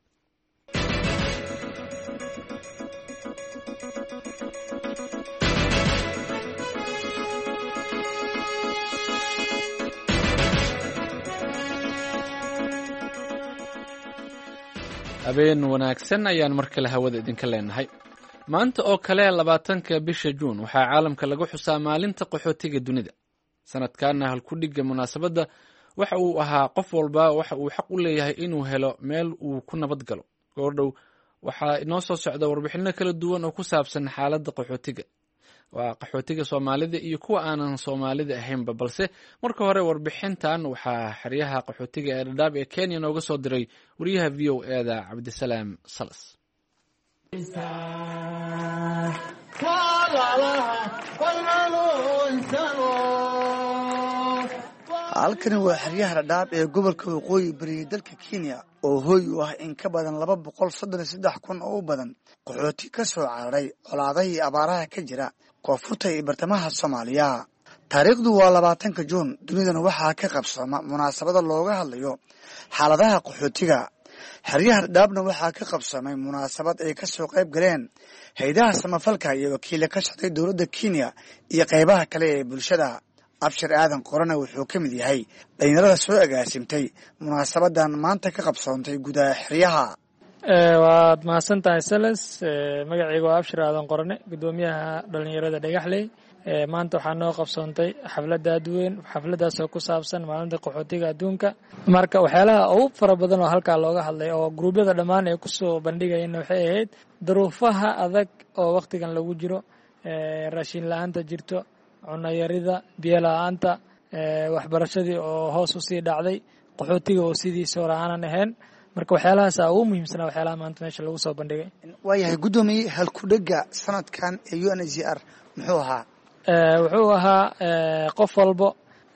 habeen wanaagsan ayaan mar kale hawada idinka leenahay. maanta oo kale labaatanka bisha juun waxaa caalamka lagu xusaa maalinta qaxootiga dunida. sanadkaana halkudhigga munaasabadda waxa uu ahaa qof walba waxa uu xaq u leeyahay inuu helo meel uu ku nabad galo. goordhow waxaa inoo soo socda warbixino kala duwan oo ku saabsan xaaladda qaxootiga, waa qaxootiga Soomaalida iyo kuwa aanan Soomaalida ahaynba, balse marka hore warbixintan waxaa xeryaha qaxootiga ee Dadaab ee Kenya nooga soo diray wariyaha v o eda Cabdisalaam Salas. halkani waa xeryaha Dadaab ee gobolka waqooyi bari dalka Kenya oo hooy u ah in ka badan laba boqol soddon iyo saddex kun oo u badan qaxooti ka soo cararay colaadaha iyo abaaraha ka jira koonfurta iyo bartamaha Soomaaliya. taariikhdu waa labaatanka juun. dunidana waxaa ka qabsama munaasabada looga hadlayo xaaladaha qaxootiga. xeryaha Dadaabna waxaa ka qabsamay munaasabad ay ka soo qayb galeen hay'adaha samafalka iyo wakiilo ka socday dowladda Kenya iyo qaybaha kale ee bulshada. abshir aadan qorana wuxuu ka mid yahay dhalinyarada soo agaasimtay munaasabadan maanta ka qabsoontay gudaha xeryaha. waad mahadsan tahay salas magacayga waa abshir aadan qorane guddoomiyaha dhalinyarada dhagaxley maanta waxaa noo qabsoontay xafladda aadweyn xafladdaasoo ku saabsan maalinta qaxootiga adduunka marka waxyaalaha ugu fara badan oo halkaa looga hadlay oo gruubyada dhammaan ay kusoo bandhigayeenna waxay ahayd duruufaha adag oo wakhtigan lagu jiro raashin la-aanta jirto cunayarida biyo la-aanta waxbarashadii oo hoos usii dhacday qaxootiga oo sidiisa hore aanan ahayn marka waxyaalahaasa ugu muhiimsanaa waxyaalaha maanta meesha lagu soo bandhigay waayahay guddoomiye halkudhega sanadkan ee u n h c r muxuu ahaa wuxuu ahaa qof walbo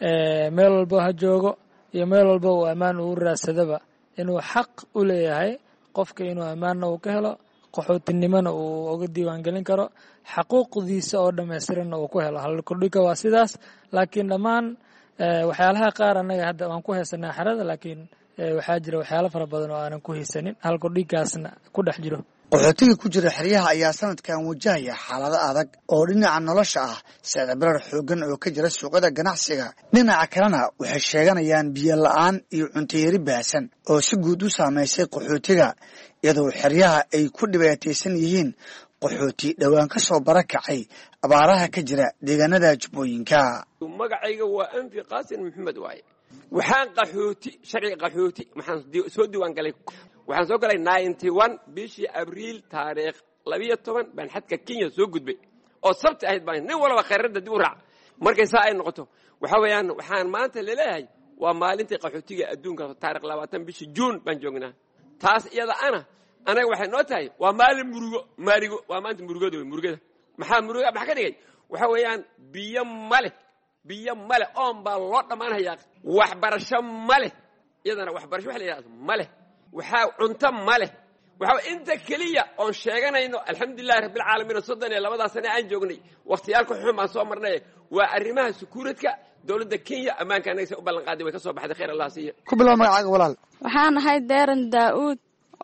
meel walbo ha joogo iyo meel walbo uu ammaan uu raadsadaba inuu xaq u leeyahay qofka inuu ammaanna uu ka helo qaxootinimona uu uga diiwaangelin karo xaquuqdiisa oo dhammaystiranna uu ku helo halkudhiga waa sidaas laakiin dhammaan waxyaalaha qaar annaga hadda waan ku haysanaa xerada laakiin waxaa jira waxyaalo fara badan oo aanan ku haysanin halkudhigaasna ku dhex jiro qaxootiga ku jira xeryaha ayaa sanadkan wajahaya xaalado adag oo dhinaca nolosha ah sicir-barar xoogan oo ka jira suuqyada ganacsiga dhinaca kalena waxay sheeganayaan biyo la-aan iyo cuntayari baahsan oo si guud u saamaysay qaxootiga iyadoo xeryaha ay ku dhibaataysan yihiin qaxooti dhowaan ka soo barakacay abaaraha ka jira deegaanada jubbooyinka magacayga waa anfi qaasin maxamed waaye waxaan qaxooti sharciga qaxooti waxaan soo diiwaan galay waxaan soo galay ninety one bishii abriil taariikh labiyo toban baan xadka kenya soo gudbay oo sabti ahayd baan nin walba khayradda dib u raac markay saa ay noqoto waxa weeyaan waxaan maanta leeyahay waa maalintii qaxootiga adduunka taariikh labaatan bishii juun baan joognaa taas iyada ana anaga waxay noo tahay waa maalin murugo maarigo waa maanta murugada wey murugada maxaa muruga maxaa ka dhigay waxa weeyaan biyo male biyo male oon baa loo dhammaanhayaa waxbarasho male iyadana waxbarasho waxa la yidhahda male waxaa cunto male waxaa inta keliya oon sheeganayno alxamdulilahi rabbilcaalamiin soddon iyo labadaa sane aan joognay wakhtiyaalka xun baan soo marnay waa arrimaha sukuuradka dowladda kenya ammaanka anaga say u ballan qaaday way ka soo baxday khayr allah siiya ku bilow magacaaga walaal waxaan ahay deeran daa'uud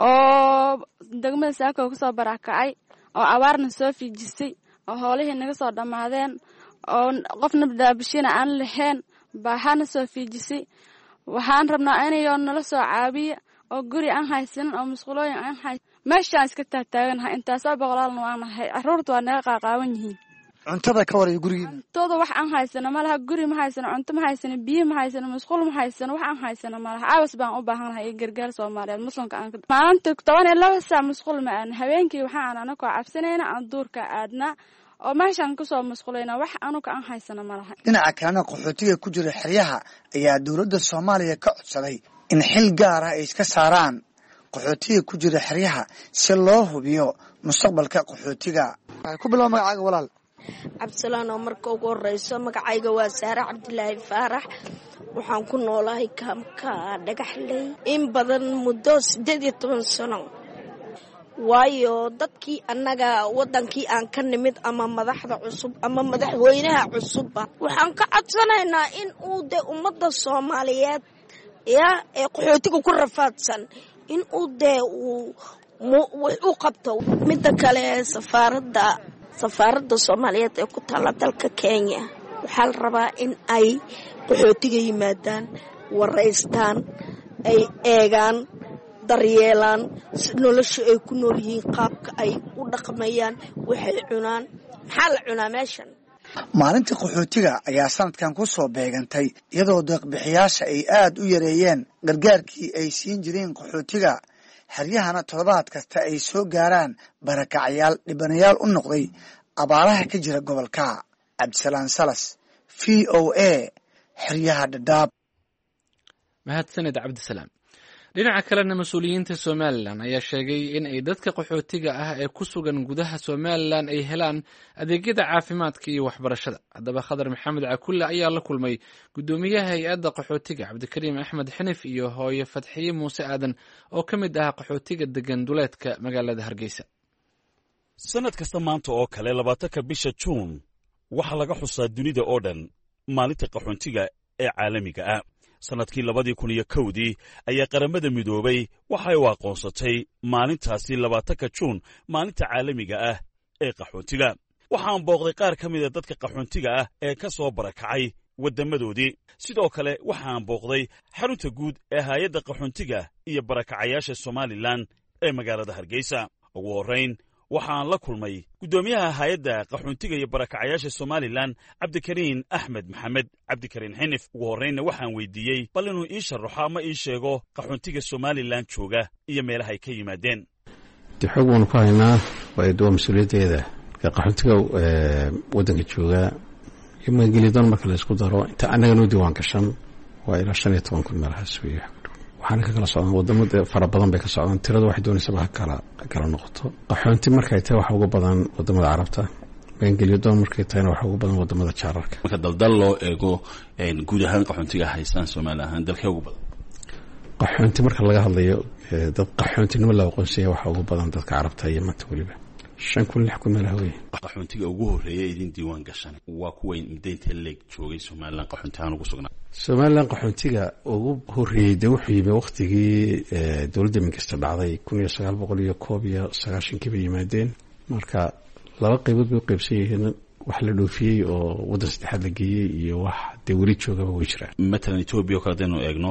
oo degmada saako kasoo barakacay oo abaarna soo fiijisay oo hoolihii naga soo dhammaadeen oo qofna daabishina aan lahayn baahana soo fiijisay waxaan rabnaa inayoo nala soo caabiya oo guri aan haysanin oo musqulooyin aan hay meeshaan iska taagtaaganahay intaasoo boqolaalna waan nahay carruurta waa naga qaaqaawan yihiin cuntada ka waraya gurigiina cuntooda wax aan haysano malaha guri ma haysano cunto ma haysano biyo ma haysano musqul ma haysano wax aan haysano malaha caabas baan u baahanahay iyo gargaar soomaaliyeed muslimka aan maalinta toban iyo laba saac musqul ma aan habeenkii waxaan anakoo cabsanayna aan duurka aadnaa oo meeshaan kusoo musqulayna wax anuga aan haysano malaha dhinaca kalena qaxootiga ku jira xeryaha ayaa dowladda soomaaliya ka codsaday in xil gaar ah ay iska saaraan qaxootiga ku jira xeryaha si loo hubiyo mustaqbalka qaxootiga ku bilow magacaaga walaal cabdisalaan oo marka ugu horeyso magacayga waa saare cabdilaahi faarax waxaan ku noolahay kaamka dhagaxley in badan muddo siddeed iyo toban sano waayo dadkii annaga waddankii aan ka nimid ama madaxda cusub ama madaxweynaha cusubba waxaan ka codsanaynaa in uu dee ummadda soomaaliyeed ya ee qaxootiga ku rafaadsan in uu dee uu wax u qabto midda kale safaaradda safaaradda soomaaliyeed ee ku taalla dalka kenya waxaa la rabaa in ay qaxootiga yimaadaan waraystaan ay eegaan daryeelaan nolosha ay ku nool yihiin qaabka ay u dhaqmayaan waxay cunaan maxaa la cunaa meeshan maalinta qaxootiga ayaa sanadkan ku soo beegantay iyadoo deeqbixiyaasha ay aad u yareeyeen gargaarkii ay siin jireen qaxootiga xeryahana toddobaad kasta ay soo gaaraan barakacyaal dhibanayaal u noqday abaaraha ka jira gobolka cabdisalaan salas v o a xeryaha dhadhaab mahadsaned cabdisalaam dhinaca kalena mas-uuliyiinta somalilan ayaa sheegay in ay dadka qaxootiga ah ee ku sugan gudaha somalilan ay helaan adeegyada caafimaadka iyo waxbarashada haddaba khadar maxamed cakulle ayaa la kulmay guddoomiyaha hay-adda qaxootiga cabdikariim axmed xinif iyo hooye fatxiye muuse aadan oo ka mid ah qaxootiga degan duleedka magaalada hargeysa sannad kasta maanta oo kale labaatanka bisha juun waxaa laga xusaa dunida oo dhan maalinta qaxoontiga ee caalamiga ah sannadkii labadii kun iyo kowdii ayaa qaramada midoobay waxay u aqoonsatay maalintaasi labaatanka juun maalinta caalamiga ah ee qaxoontiga waxaan booqday qaar ka mida dadka qaxoontiga ah ee ka soo barakacay waddammadoodii sidoo kale waxaan booqday xarunta guud ee haayadda qaxoontiga iyo barakacayaasha somalilan ee magaalada hargeysa. ugu horrayn waxaan la kulmay guddoomiyaha hay-adda qaxoontiga iyo barakacayaasha somalilan cabdikariin axmed maxamed cabdikariin xinif. ugu horraynna waxaan weydiiyey bal inuu ii sharaxo ama ii sheego qaxoontiga somalilan jooga iyo meelahay ka yimaadeen. de xoog waanu ku haynaa waa mas-uuliyaddeeda qaxoontiga waddanka jooga iyo maangeliyadoon marka la isku daro inta annaga noo diiwaan gashan waa ilaa shan iyo toban kun meelahaas weeye. waxaana ka kala socdaan wadamo fara badan bay ka socdaan. tirada waxay doonaysaba ha kala kala noqoto. qaxoonti markay tahay waxa ugu badan wadamada carabta, maangeliyadoon markay tahayna waxa ugu badan wadamada jaararka. marka daldal loo eego guud ahaan qaxoontiga haystaan Soomaali ahaan dalkee ugu badan? qaxoonti marka laga hadlayo dad qaxoontinimo la aqoonsiyo waxa ugu badan dadka carabta iyo manta waliba shan kun lix kun meelaha weeye. qaxoontiga ugu horreeyay idin diiwaan gashan waa kuwayn mideynta leeg joogay Soomaaliland qaxoonti ahaan ugu sugnaa. Soomaaliland qaxoontiga ugu horreeyay de wuxuu yimi waqtigii dowladda Manchester dhacday kun iyo sagaal boqol iyo koob iyo sagaashankii bay yimaadeen. marka laba qaybood bay u qaybsan yihiin, wax la dhoofiyey oo waddan saddexaad la geeyey iyo wax dee weli joogaba way jiraan. matalan Ethiopia oo kale hadaynu eegno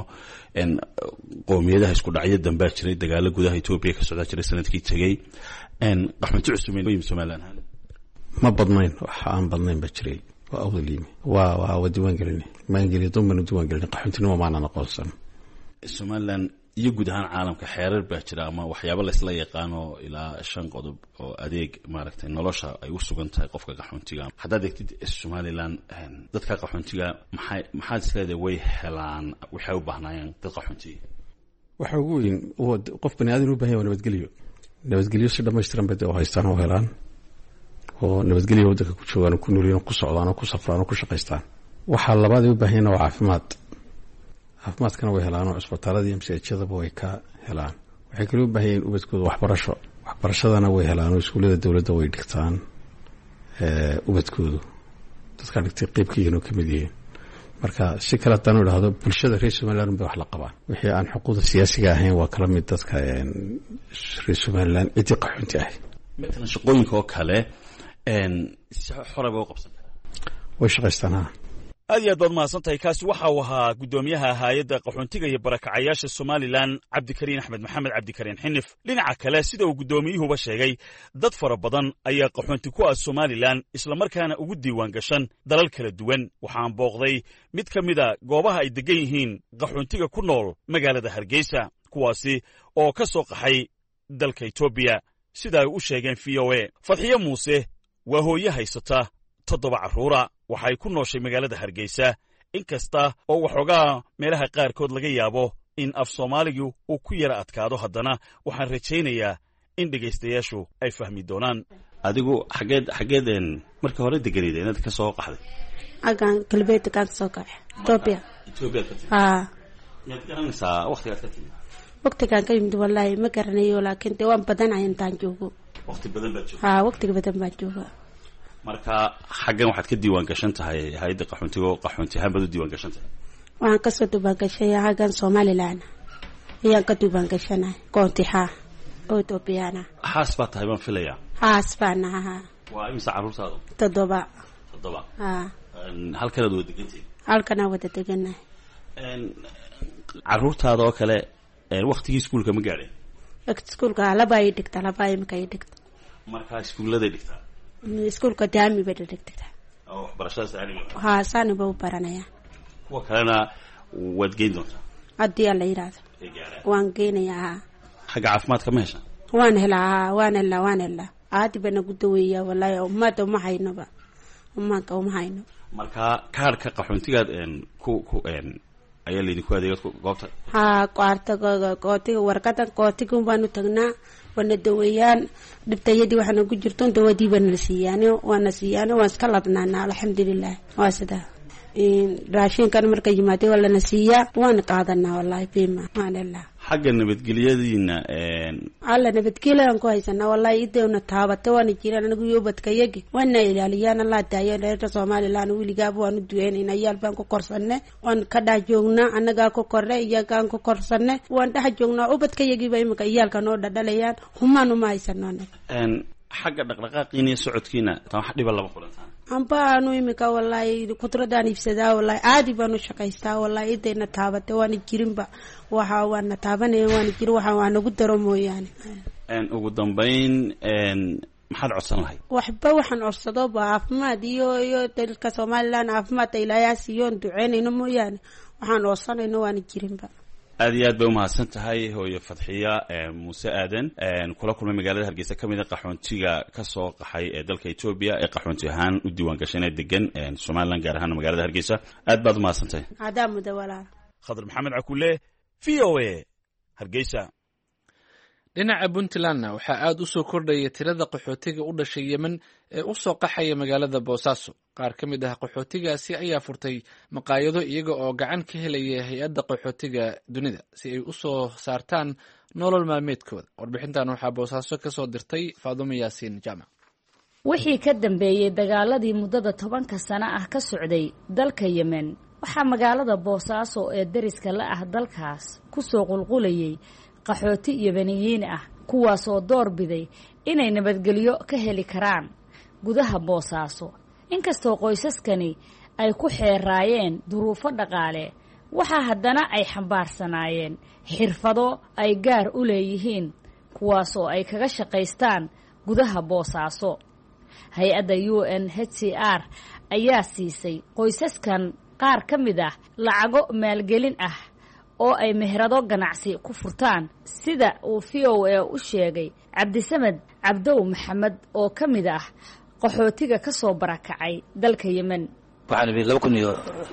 qowmiyadaha isku dhacyo dambaa jiray, dagaalo gudaha Ethiopia ka socdaa jiray sanadkii tegey. qaxoonti cusub ee Soomaaliland ma badnayn, wax aan badnayn ba jiray waa awdal yimi waa waa waa diiwaan gelin maangeliyadoon banu diiwaan gelin qaxoontinimo maana aqoonsan. Soomaaliland iyo guud ahaan caalamka xeerar baa jira ama waxyaabo la isla yaqaano ilaa shan qodob oo adeeg maaragtay nolosha ay u sugan tahay qofka qaxoontiga. haddaad eegtid Soomaaliland dadka qaxoontiga maxay maxaad isleedahay way helaan waxay u baahnayeen dad qaxoontiga? waxa ugu weyn qof bani aadan u baahan yahay nabadgelyo. nabadgelyo si dhammaystiran bay oo haystaan oo helaan oo nabadgelyo waddanka ku joogaan ku noolyihiin ku socdaan oo ku safraan oo ku shaqaystaan. waxa labaad ay u baahan yihiin waa caafimaad. caafimaadkana way helaan oo isbitaalada iyo masiijadaba way ka helaan. waxay kale u baahan yihiin ubadkooda waxbarasho. waxbarashadana way helaan oo iskuullada dowladda way dhigtaan ubadkoodu dadka dhigtay qayb ka yihiin oo ka mid yihiin. marka si kale haddaan u idhaahdo bulshada reer Somaliland bay wax la qabaan. wixii aan xuquuqda siyaasiga ahayn waa kala mid dadka reer Somaliland cidii qaxoonti ah. matalan shaqooyinka oo kale si xor ah u qabsan way shaqaystaan. aad iyo aad baad mahadsantahay. kaasi waxa uu ahaa guddoomiyaha hay-adda qaxoontiga iyo barakacayaasha Somaliland cabdikariin axmed maxamed cabdikariin xinif. dhinaca kale sida uu guddoomiyuhuba sheegay dad fara badan ayaa qaxoonti ku ah Somaliland islamarkaana ugu diiwaan gashan dalal kala duwan. waxaan booqday mid ka mida goobaha ay degan yihiin qaxoontiga ku nool magaalada Hargeysa, kuwaasi oo ka soo qaxay dalka Ethiopia sida ay u sheegeen V O A. Fadxiye Muuse waa hooyo haysata toddoba carruura. waxay ku nooshay magaalada Hargeysa, inkasta oo waxoogaa meelaha qaarkood laga yaabo in af Soomaaligu uu ku yara adkaado, haddana waxaan rajaynayaa in dhegaystayaashu ay fahmi doonaan. adigu xageed xageedeen markii hore deganayday inaad ka soo qaxday? agaan galbeedka ka soo qaxay Ethiopia. Ethiopia ka timid? haa. yaad garanaysaa waqtigaad ka timid? waqtigaan ka yimid wallaahi ma garanayo, laakiin dee waan badanahay intaan joogo. waqti badan baad joogtaa? haa, waqtiga badan baan joogaa. marka xaggan waxaad ka diiwaan gashan tahay hay'adda qaxoontiga oo qaxoonti ahaan baad u diiwaan gashan tahay? waxaan ka soo diiwaan gashay xaggan Somaliland ayaan ka diiwaan gashanahay qoontixa oo Ethiopiana. xaas baad tahay baan filayaa? xaas baan ahaa. waa imisa carruurtaadu? toddoba. toddoba? haa. halkanaad wada degantihiin? halkanaa wada degannahay. carruurtaada oo kale waqtigii iskuulka ma gaadheen? iskuulka laba ay dhigta laba ay marka ay dhigta. marka iskuulladay dhigtaa? iskuulka daami bay dhigtaa. oo waxbarashada saaniga? haa, saaniga u baranaya. kuwa kalena waad geyn doontaa? haddii alla yidhaahdo waan geynayaa. xagga caafimaadka ma hesha? waan helaa waan helaa waan helaa aadi bana ku daweeyaa wallaahi ummadda uma haynoba ummaanka uma hayno. marka kaarhka qaxoontigaad ku ku ayaa laydinku adeegad goobta? haa, qaarta qootiga warqadan qootiga baanu tagnaa, wana daweeyaan dhibtayadii waxaana ku jirto dawadii bana la siiyaan waana siiyaan waan iska ladnaanaa alxamdulilah. waa sidaa raashinkan marka yimaadey waa lana siiyaa waan qaadanaa wallaahi bima waan helaa. xagga nabadgelyadiina alla nabadgelyan ku haysanaa wallaahi idewna taabata waana jiraan anigu yoobadkayagi waana ilaaliyaan allah daayo reerka Somaliland wiligaaba waanu duceynayna yaal baan ku korsanne waan ka dhex joognaa annagaa ku korre iyagaan ku korsanne waan dhex joognaa ubadkayagiiba imika iyaalka noo dhadhalayaan humaan uma haysano anaga. xagga dhaqdhaqaaqiina iyo socodkiina taa wax dhiba lama kulantaan? amba aanu imika wallahi khudradaan iibsadaa wallahi aadi baanu shaqaystaa wallahi idayna taabatay waana jirinba waxa waana taabanaya waana jiro waxa waa nagu daro mooyaane ugu dambayn maxaad codsan lahayd waxba waxaan codsado ba caafimaad iyo iyo dalka Soomaaliland caafimaad ilaahay siiyo duceynayno mooyaane waxaan codsanayno waana jirinba aad iyo aad bay u mahadsan tahay hooyo Fadxiya Muuse Aadan kula kulmay magaalada Hargeysa kamid ah qaxoontiga ka soo qaxay ee dalka Ethiopia ee qaxoonti ahaan u diiwaan gashanay degan Soomaaliland gaar ahaan magaalada Hargeysa aad baad u mahadsan tahay aadamu dawala Khadr Maxamed Cakule V O A Hargeysa dhinaca Puntland waxa aad u soo kordhaya tirada qaxootiga u dhashay Yemen ee u soo qaxaya magaalada Boosaaso qaar ka mid ah qaxootigaasi ayaa furtay maqaayado iyaga oo gacan ka helaya hay'adda qaxootiga dunida si ay u soo saartaan nolol maalmeedkooda warbixintan waxaa Boosaaso ka soo dirtay Faadumo Yaasiin Jaamac wixii ka dambeeyay dagaaladii muddada tobanka sano ah ka socday dalka Yemen waxaa magaalada Boosaaso ee dariska la ah dalkaas ku soo qulqulayay qaxooti Yemeniyiin ah kuwaas oo door biday inay nabadgelyo ka heli karaan gudaha Boosaaso inkastoo qoysaskani ay ku xeeraayeen duruufo dhaqaale waxa haddana ay xambaarsanaayeen xirfado ay gaar u leeyihiin kuwaas oo ay kaga shaqaystaan gudaha Boosaaso hay-adda U N H C R ayaa siisay qoysaskan qaar ka mid ah lacago maalgelin ah oo ay meherado ganacsi ku furtaan sida uu V O A u sheegay Cabdisamed Cabdow Maxamed oo ka mid ah qaxootiga ka soo barakacay dalka Yemen waxaan bi laba kun iyo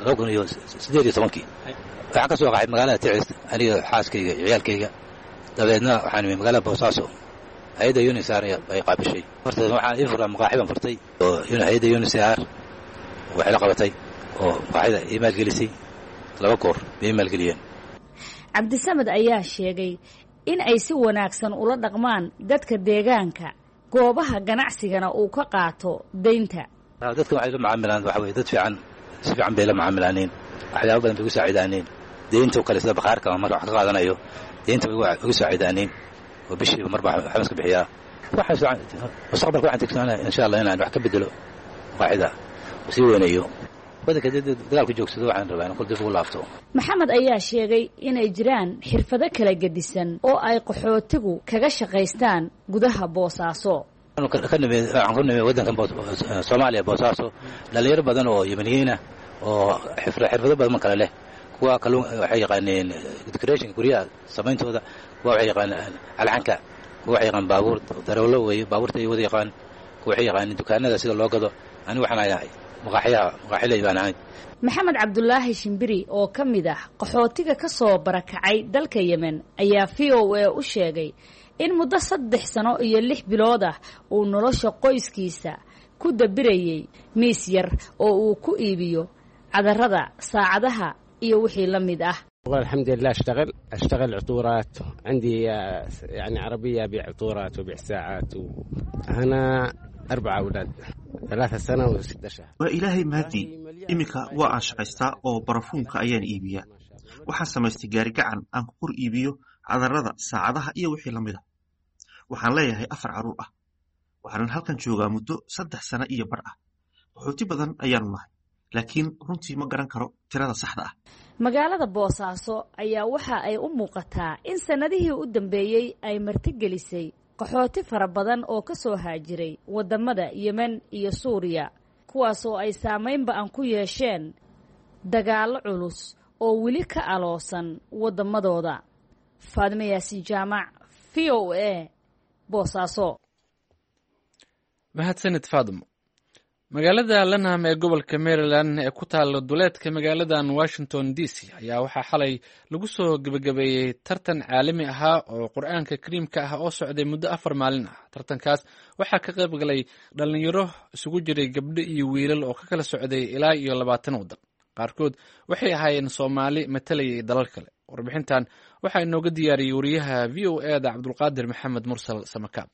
siddeed iyo toban waxaan ka soo qaxay magaalada Ticis aniga xaaskayga iyo ciyaalkayga dabeedna waxaan mi magaalada Boosaaso hay'adda U N H C R ay qaabishay horta waxaan ii furaa maqaaxiban furtay oo hay'adda U N H C R waxay la qabatay oo maqaaxida iimayl gelisay laba goor iimayl geliyeen Cabdisamed ayaa sheegay in ay si wanaagsan ula dhaqmaan dadka deegaanka goobaha ganacsigana uu ka qaato deynta dadka waxay la macaamilaan waxa weeye dad fiican si fiican bay la macaamilaaneen waxyaabo badan bay ugu saacidaaneen deynta kale sida bakhaarka marka wax ka qaadanayo deynta way ugu saacidaaneen oo bishii marba waxa iska bixiyaa waxa mustaqbalka waxaan tigsanaa insha Allah inaan wax ka bedelo qaacida si weynayo waddanka dagaalku joogsado waxaan rabaa in qolka ugu laafto Maxamed ayaa sheegay inay jiraan xirfado kala gedisan oo ay qaxootigu kaga shaqaystaan gudaha Boosaaso ka nimid aan ku nimid waddankan Soomaaliya Boosaaso dhalinyaro badan oo Yemeniyiin ah oo xirfado badan kala leh kuwa kalluun waxay yaqaaneen decoration guryaha samayntooda kuwa waxay yaqaaneen alcanka kuwa waxay yaqaan baabuur darawlo weeye baabuurta ay wada yaqaan kuwa waxay yaqaaneen dukaanada sida loo gado ani waxaan ahay maqaaxiyaha maqaaxilay baan ahay Maxamed Cabdullaahi Shimbiri oo ka mid ah qaxootiga ka soo barakacay dalka Yemen ayaa V O A u sheegay in muddo saddex sano iyo lix bilood ah uu nolosha qoyskiisa ku dabirayay miis yar oo uu ku iibiyo cadarada saacadaha iyo wixii la mid ah الحمد لله اشتغل اشتغل عطورات عندي يعني عربيه ابيع عطورات وبيع ساعات وانا أربعة أولاد ثلاثة سنة وستة شهر وإلهي مهدي إمك وأش عستا أو برفونك أيان إيبيا waxaan samaystay gaari gacan aan ku kor iibiyo cadarada saacadaha iyo wixii la mid ah waxaan leeyahay afar caruur ah waxaan halkan joogaa muddo saddex sano iyo bar ah qaxooti badan ayaan nahay laakiin runtii ma garan karo tirada saxda ah magaalada Boosaaso ayaa waxa ay u muuqataa in sanadihii u dambeeyay ay martigelisay qaxooti fara badan oo ka soo haajiray wadamada Yemen iyo Suuriya kuwaas oo ay saameyn ba'an ku yeesheen dagaal culus oo wili ka aloosan wadamadooda Faadimo Yaasiin Jaamac V O A Boosaaso mahadsanid Faadimo magaalada Lanham ee gobolka Maryland ee ku taal duleedka magaaladan Washington D C ayaa waxaa xalay lagu soo gabagabeeyay tartan caalami ah oo Qur'aanka Kariimka ah oo socday muddo afar maalin ah tartankaas waxaa ka qayb galay dhalinyaro isugu jiray gabdho iyo wiilal oo ka kala socday ilaa iyo labaatan wadan qaarkood waxay ahaayeen Soomaali matalayay dalal kale warbixintan waxaa inooga diyaariyay wariyaha V O A da Cabdulqaadir Maxamed Mursal Samakaab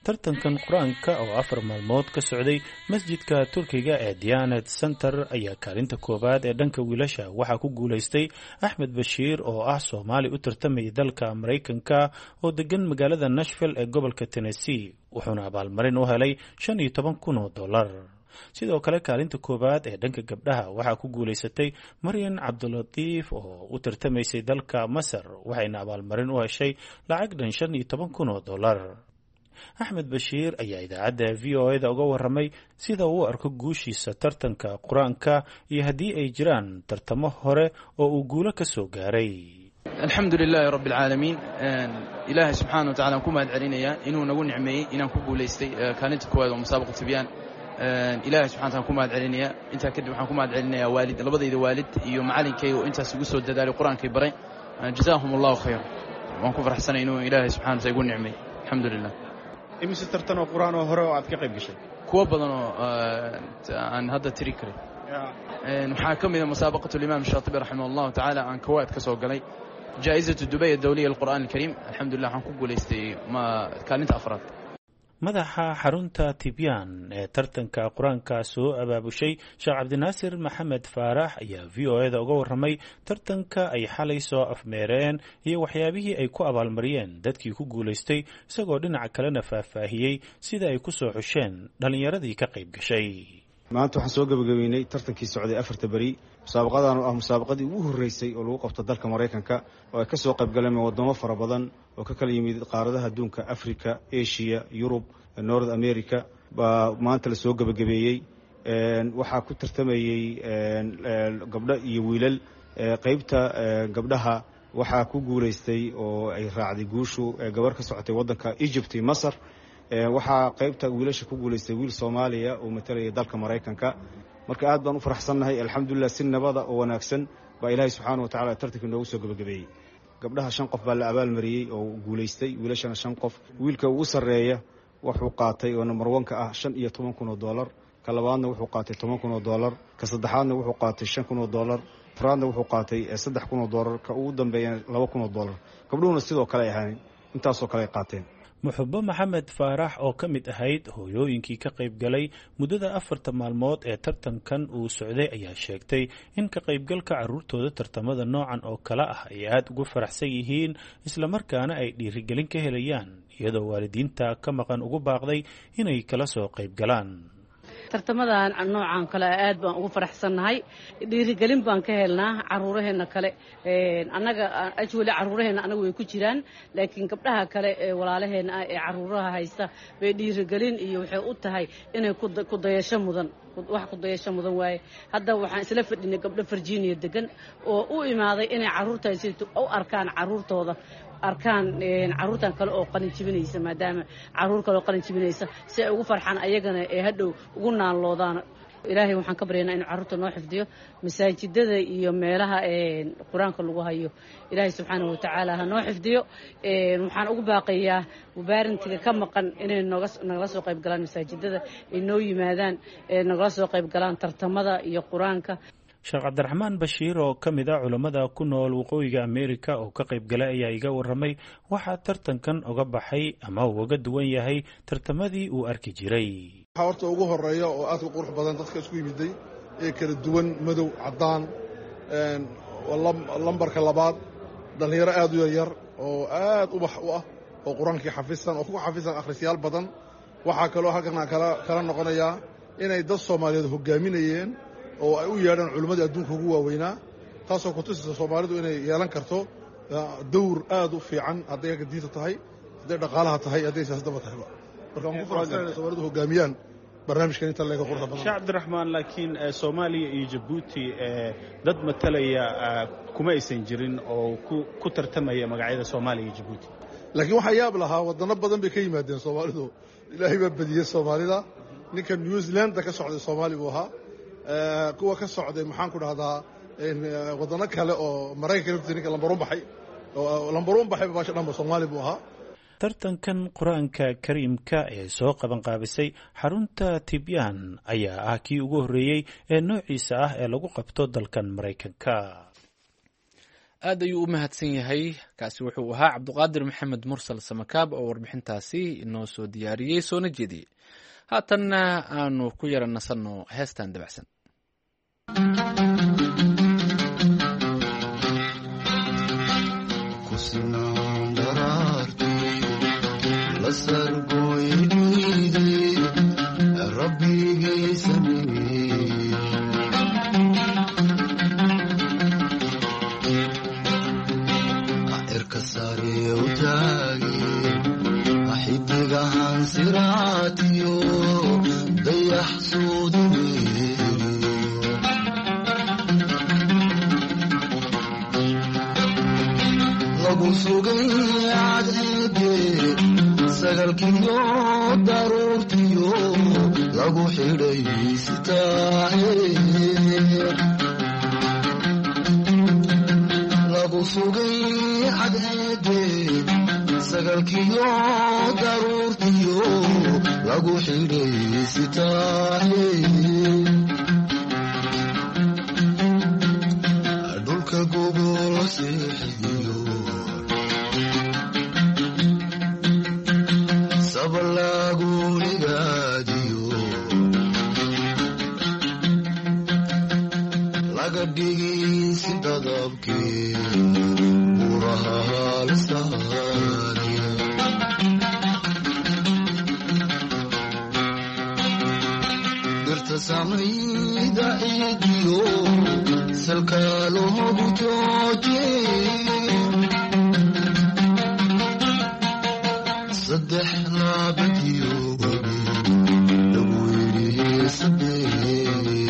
tartankan qur-aanka oo afar maalmood ka socday masjidka turkiga ee diyanet center ayaa kaalinta koowaad ee dhanka wiilasha waxaa ku guulaystay axmed bashiir oo ah soomaali u tartamayay dalka maraykanka oo degan magaalada nashville ee gobolka tennessee wuxuuna abaalmarin u helay shan iyo toban kun oo dollar sidoo kale kaalinta koowaad ee dhanka gabdhaha waxaa ku guulaysatay maryan cabdulatiif oo u tartamaysay dalka masar waxayna abaalmarin u heshay lacag dhan shan iyo toban kun oo dollar axmed bashiir ayaa idaacadda v o e da uga warramay sida uu arko guushiisa tartanka qur-aanka iyo haddii ay jiraan tartamo hore oo uu guulo ka soo gaaray alxamdu lilaahi rabbi alcaalamiin ilaahay subxaana wa tacala aan ku mahad celinayaa inuu nagu nicmeeyey inaan ku guulaystay kaalinta koowaad oo musaabaqa tibyaan ilaahay subxana taala ku mahad celinayaa intaa kadib waxaan ku mahad celinayaa waalid labadayda waalid iyo macalinkayga oo intaas igu soo dadaalay qur-aankay baray jazaahum allahu khayr waan ku faraxsanay inuu ilaahay subxana taala igu nicmeeyey alxamdu lilah imise tartan oo qur-aan oo hore oo aad ka qayb gashay kuwo badan oo aan hadda tiri karay waxaa ka mid a musaabaqatu limaam shaatibi raximah allahu tacaala aan kawaad ka soo galay jaa'izatu dubay adawliya alqur'aan alkariim alxamdulilah waxaan ku guulaystay kaalinta afraad madaxa xarunta tibyaan ee tartanka qur-aanka soo abaabushay sheekh cabdinaasir maxamed faarax ayaa v o e da uga warramay tartanka ay xalay soo afmeereen iyo waxyaabihii ay ku abaalmariyeen dadkii ku guulaystay isagoo dhinaca kalena faahfaahiyey sida ay ku soo xusheen dhallinyaradii ka qayb gashay maanta waxaan soo gebagabeynay tartankii socday afarta beri musaabaqadan oo ah musaabaqadii ugu horreysay oo lagu qabto dalka maraykanka oo ay ka soo qayb galeen waddamo fara badan oo ka kala yimid qaaradaha adduunka africa asia yurub north america baa maanta la soo gebagabeeyey waxaa ku tartamayey gabdho iyo wiilal qaybta gabdhaha waxaa ku guulaystay oo ay raacday guushu gabar ka socotay waddanka egypt iyo masar waxaa qaybta wiilasha ku guulaystay wiil soomaaliya oo matalaya dalka maraykanka marka aad baan u faraxsannahay alxamdulilah si nabada oo wanaagsan baa ilaahay subxaana wa tacala tartankii noogu soo gebagabeeyey gabdhaha shan qof baa la abaalmariyey oo guulaystay wiilashana shan qof wiilka ugu sarreeya wuxuu qaatay oo number one ka ah shan iyo toban kun oo dollar ka labaadna wuxuu qaatay toban kun oo dollar ka saddexaadna wuxuu qaatay shan kun oo dollar afraadna wuxuu qaatay saddex kun oo dollar ka ugu dambeeyana laba kun oo dollar gabdhuhuna sidoo kale ay ahayn intaasoo kale ay qaateen muxubo maxamed faarax oo ka mid ahayd hooyooyinkii ka qayb galay muddada afarta maalmood ee tartankan uu socday ayaa sheegtay in ka qaybgalka carruurtooda tartamada noocan oo kale ah ay aada ugu faraxsan yihiin islamarkaana ay dhiirigelin ka helayaan iyadoo waalidiinta ka maqan ugu baaqday inay kala soo qayb galaan tartamadan noocan kale aad baan ugu faraxsannahay dhiirigelin baan ka helnaa caruuraheenna kale annaga ajwali caruuraheenna anagu way ku jiraan laakiin gabdhaha kale ee walaalaheenna ah ee caruuraha haysta bay dhiirigelin iyo waxay u tahay inay ku dayasho mudan wax ku dayasho mudan waaye hadda waxaan isla fadhinay gabdho virginia degan oo u imaaday inay caruurtaasi u arkaan caruurtooda arkaan caruurtan kale oo qalin jibinaysa maadaama caruur kale oo qalin jibinaysa si ay ugu farxaan ayagana ee hadhow ugu naanloodaan ilaahay waxaan ka baryaynaa inuu carruurta noo xifdiyo masaajidada iyo meelaha qur-aanka lagu hayo ilaahay subxaanahu watacaala ha noo xifdiyo waxaan ugu baaqayaa mubaarintiga ka maqan inay nagala soo qayb galaan masaajidada ay noo yimaadaan nagala soo qayb galaan tartamada iyo qur-aanka sheekh cabdiraxmaan bashiir oo ka mid a culammada ku nool waqooyiga amerika oo ka qayb galay ayaa iga warramay waxaa tartankan uga baxay ama uu uga duwan yahay tartamadii uu arki jiray waxaa horta ugu horeeya oo aad u qurux badan dadka isku yimiday ee kala duwan madow caddaan lambarka labaad dhallinyaro aad u yaryar oo aad ubax u ah oo qur-aankii xafisan oo ku xafisan akhrisyaal badan waxaa kaloo halkan kala noqonayaa inay dad soomaaliyeed hogaaminayeen oo ay u yeedhaan culimmadii adduunka ugu waaweynaa taasoo kutusaysa soomaalidu inay yeelan karto dawr aad u fiican hadday agga diinta tahay hadday dhaqaalaha tahay hadday siyaasadaba tahayba marka waan ku faraxsan inay soomaalidu hogaamiyaan barnaamijkan inta leega quruxda badan sheekh cabdiraxmaan laakiin soomaaliya iyo jabuuti dad matalaya kuma aysan jirin oo ku tartamaya magacyada soomaaliya iyo jabuuti laakiin waxaa yaab lahaa waddanno badan bay ka yimaadeen soomaalidu ilaahay baa badiyey soomaalida ninka new zealanda ka socday soomaali buu ahaa kuwa ka socday maxaan ku dhahdaa wadano kale oo maraykanka laftiisa ninka lambaruun baxay oo lambaruun baxay baasha dhanba soomaali buu ahaa tartankan qur-aanka kariimka ee soo qabanqaabisay xarunta tibyaan ayaa ah kii ugu horreeyey ee noociisa ah ee lagu qabto dalkan maraykanka aad ayuu u mahadsan yahay. kaasi wuxuu ahaa cabduqaadir maxamed mursal samakaab oo warbixintaasi inoo soo diyaariyey soona jeediyey. haatanna aanu ku yara nasanno heestan dabacsan. xidigahan siraatiyo dayax suudine lagu sugay cadceede sagalkiyo daruurtiyo lagu xidhay sitaahe lagu sugay cadceede sagalkiyo daruurtiyo lagu xidhay sitaahe dhulka gogol seexiyo sabalagunigaadiyo laga dhigay si dadabkee burahalsaaniya dirta samayda ciidiyo salkaalomagu jooje saddex laabadiyo gobi lagu yidhi sadee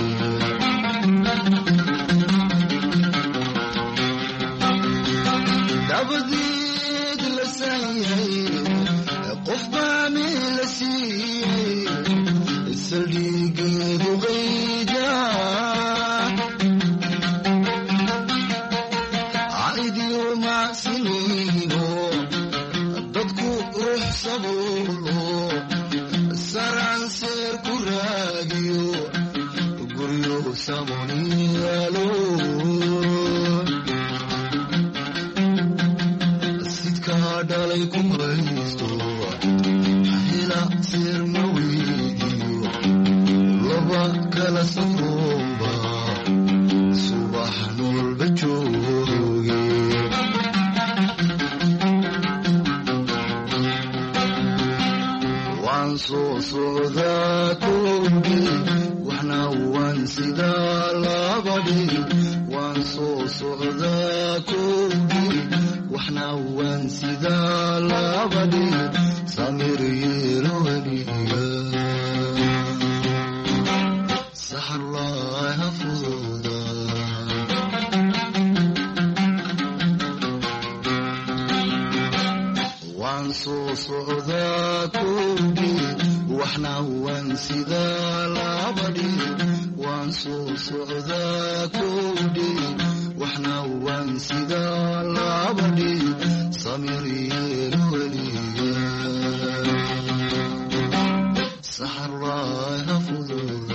dabadeed la saayay qof baani la siiyey saldhigeedu qayda caidiyo macsiniino dadku ruux sabuulo saraan seer ku raagiyo guryo samoniyaalo dhalay ku haysto hela seer ma weydiyo laba kala safroomba subax noolba jooge waan soo socdaa koogi waxna waan sidaa labadhi waan soo socdaa koogi waxna waan sidaa labadhi samir yeelo weliga saxarlaaha fududa waan soo socdaa koogi waxna waan sidaa labadhi waan soo socdaa koogi waxna waan sidaa labadhi samir yeelo weliga saxarlaaha fududa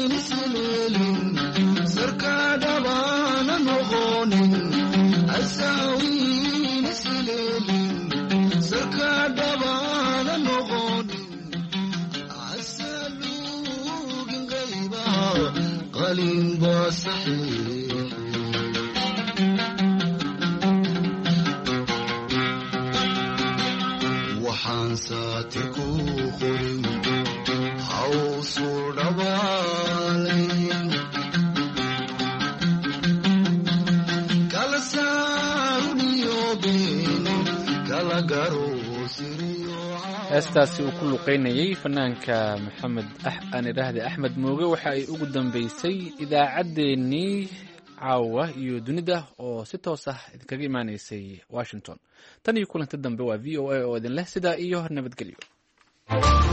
Asa balbalin baa saxiix waxaan saati ku qorin hawsu dhabaalayn kala saaruniyo been kala garo heestaasi uu ku luqaynayay fanaanka maxamed aan idhaahde axmed mooge waxa ay ugu dambeysay idaacaddeenii caawa iyo dunida oo si toos ah idinkaga imaanaysay washington tan iyo kulanti dambe waa v o a oo idin leh sidaa iyo nabadgelyo.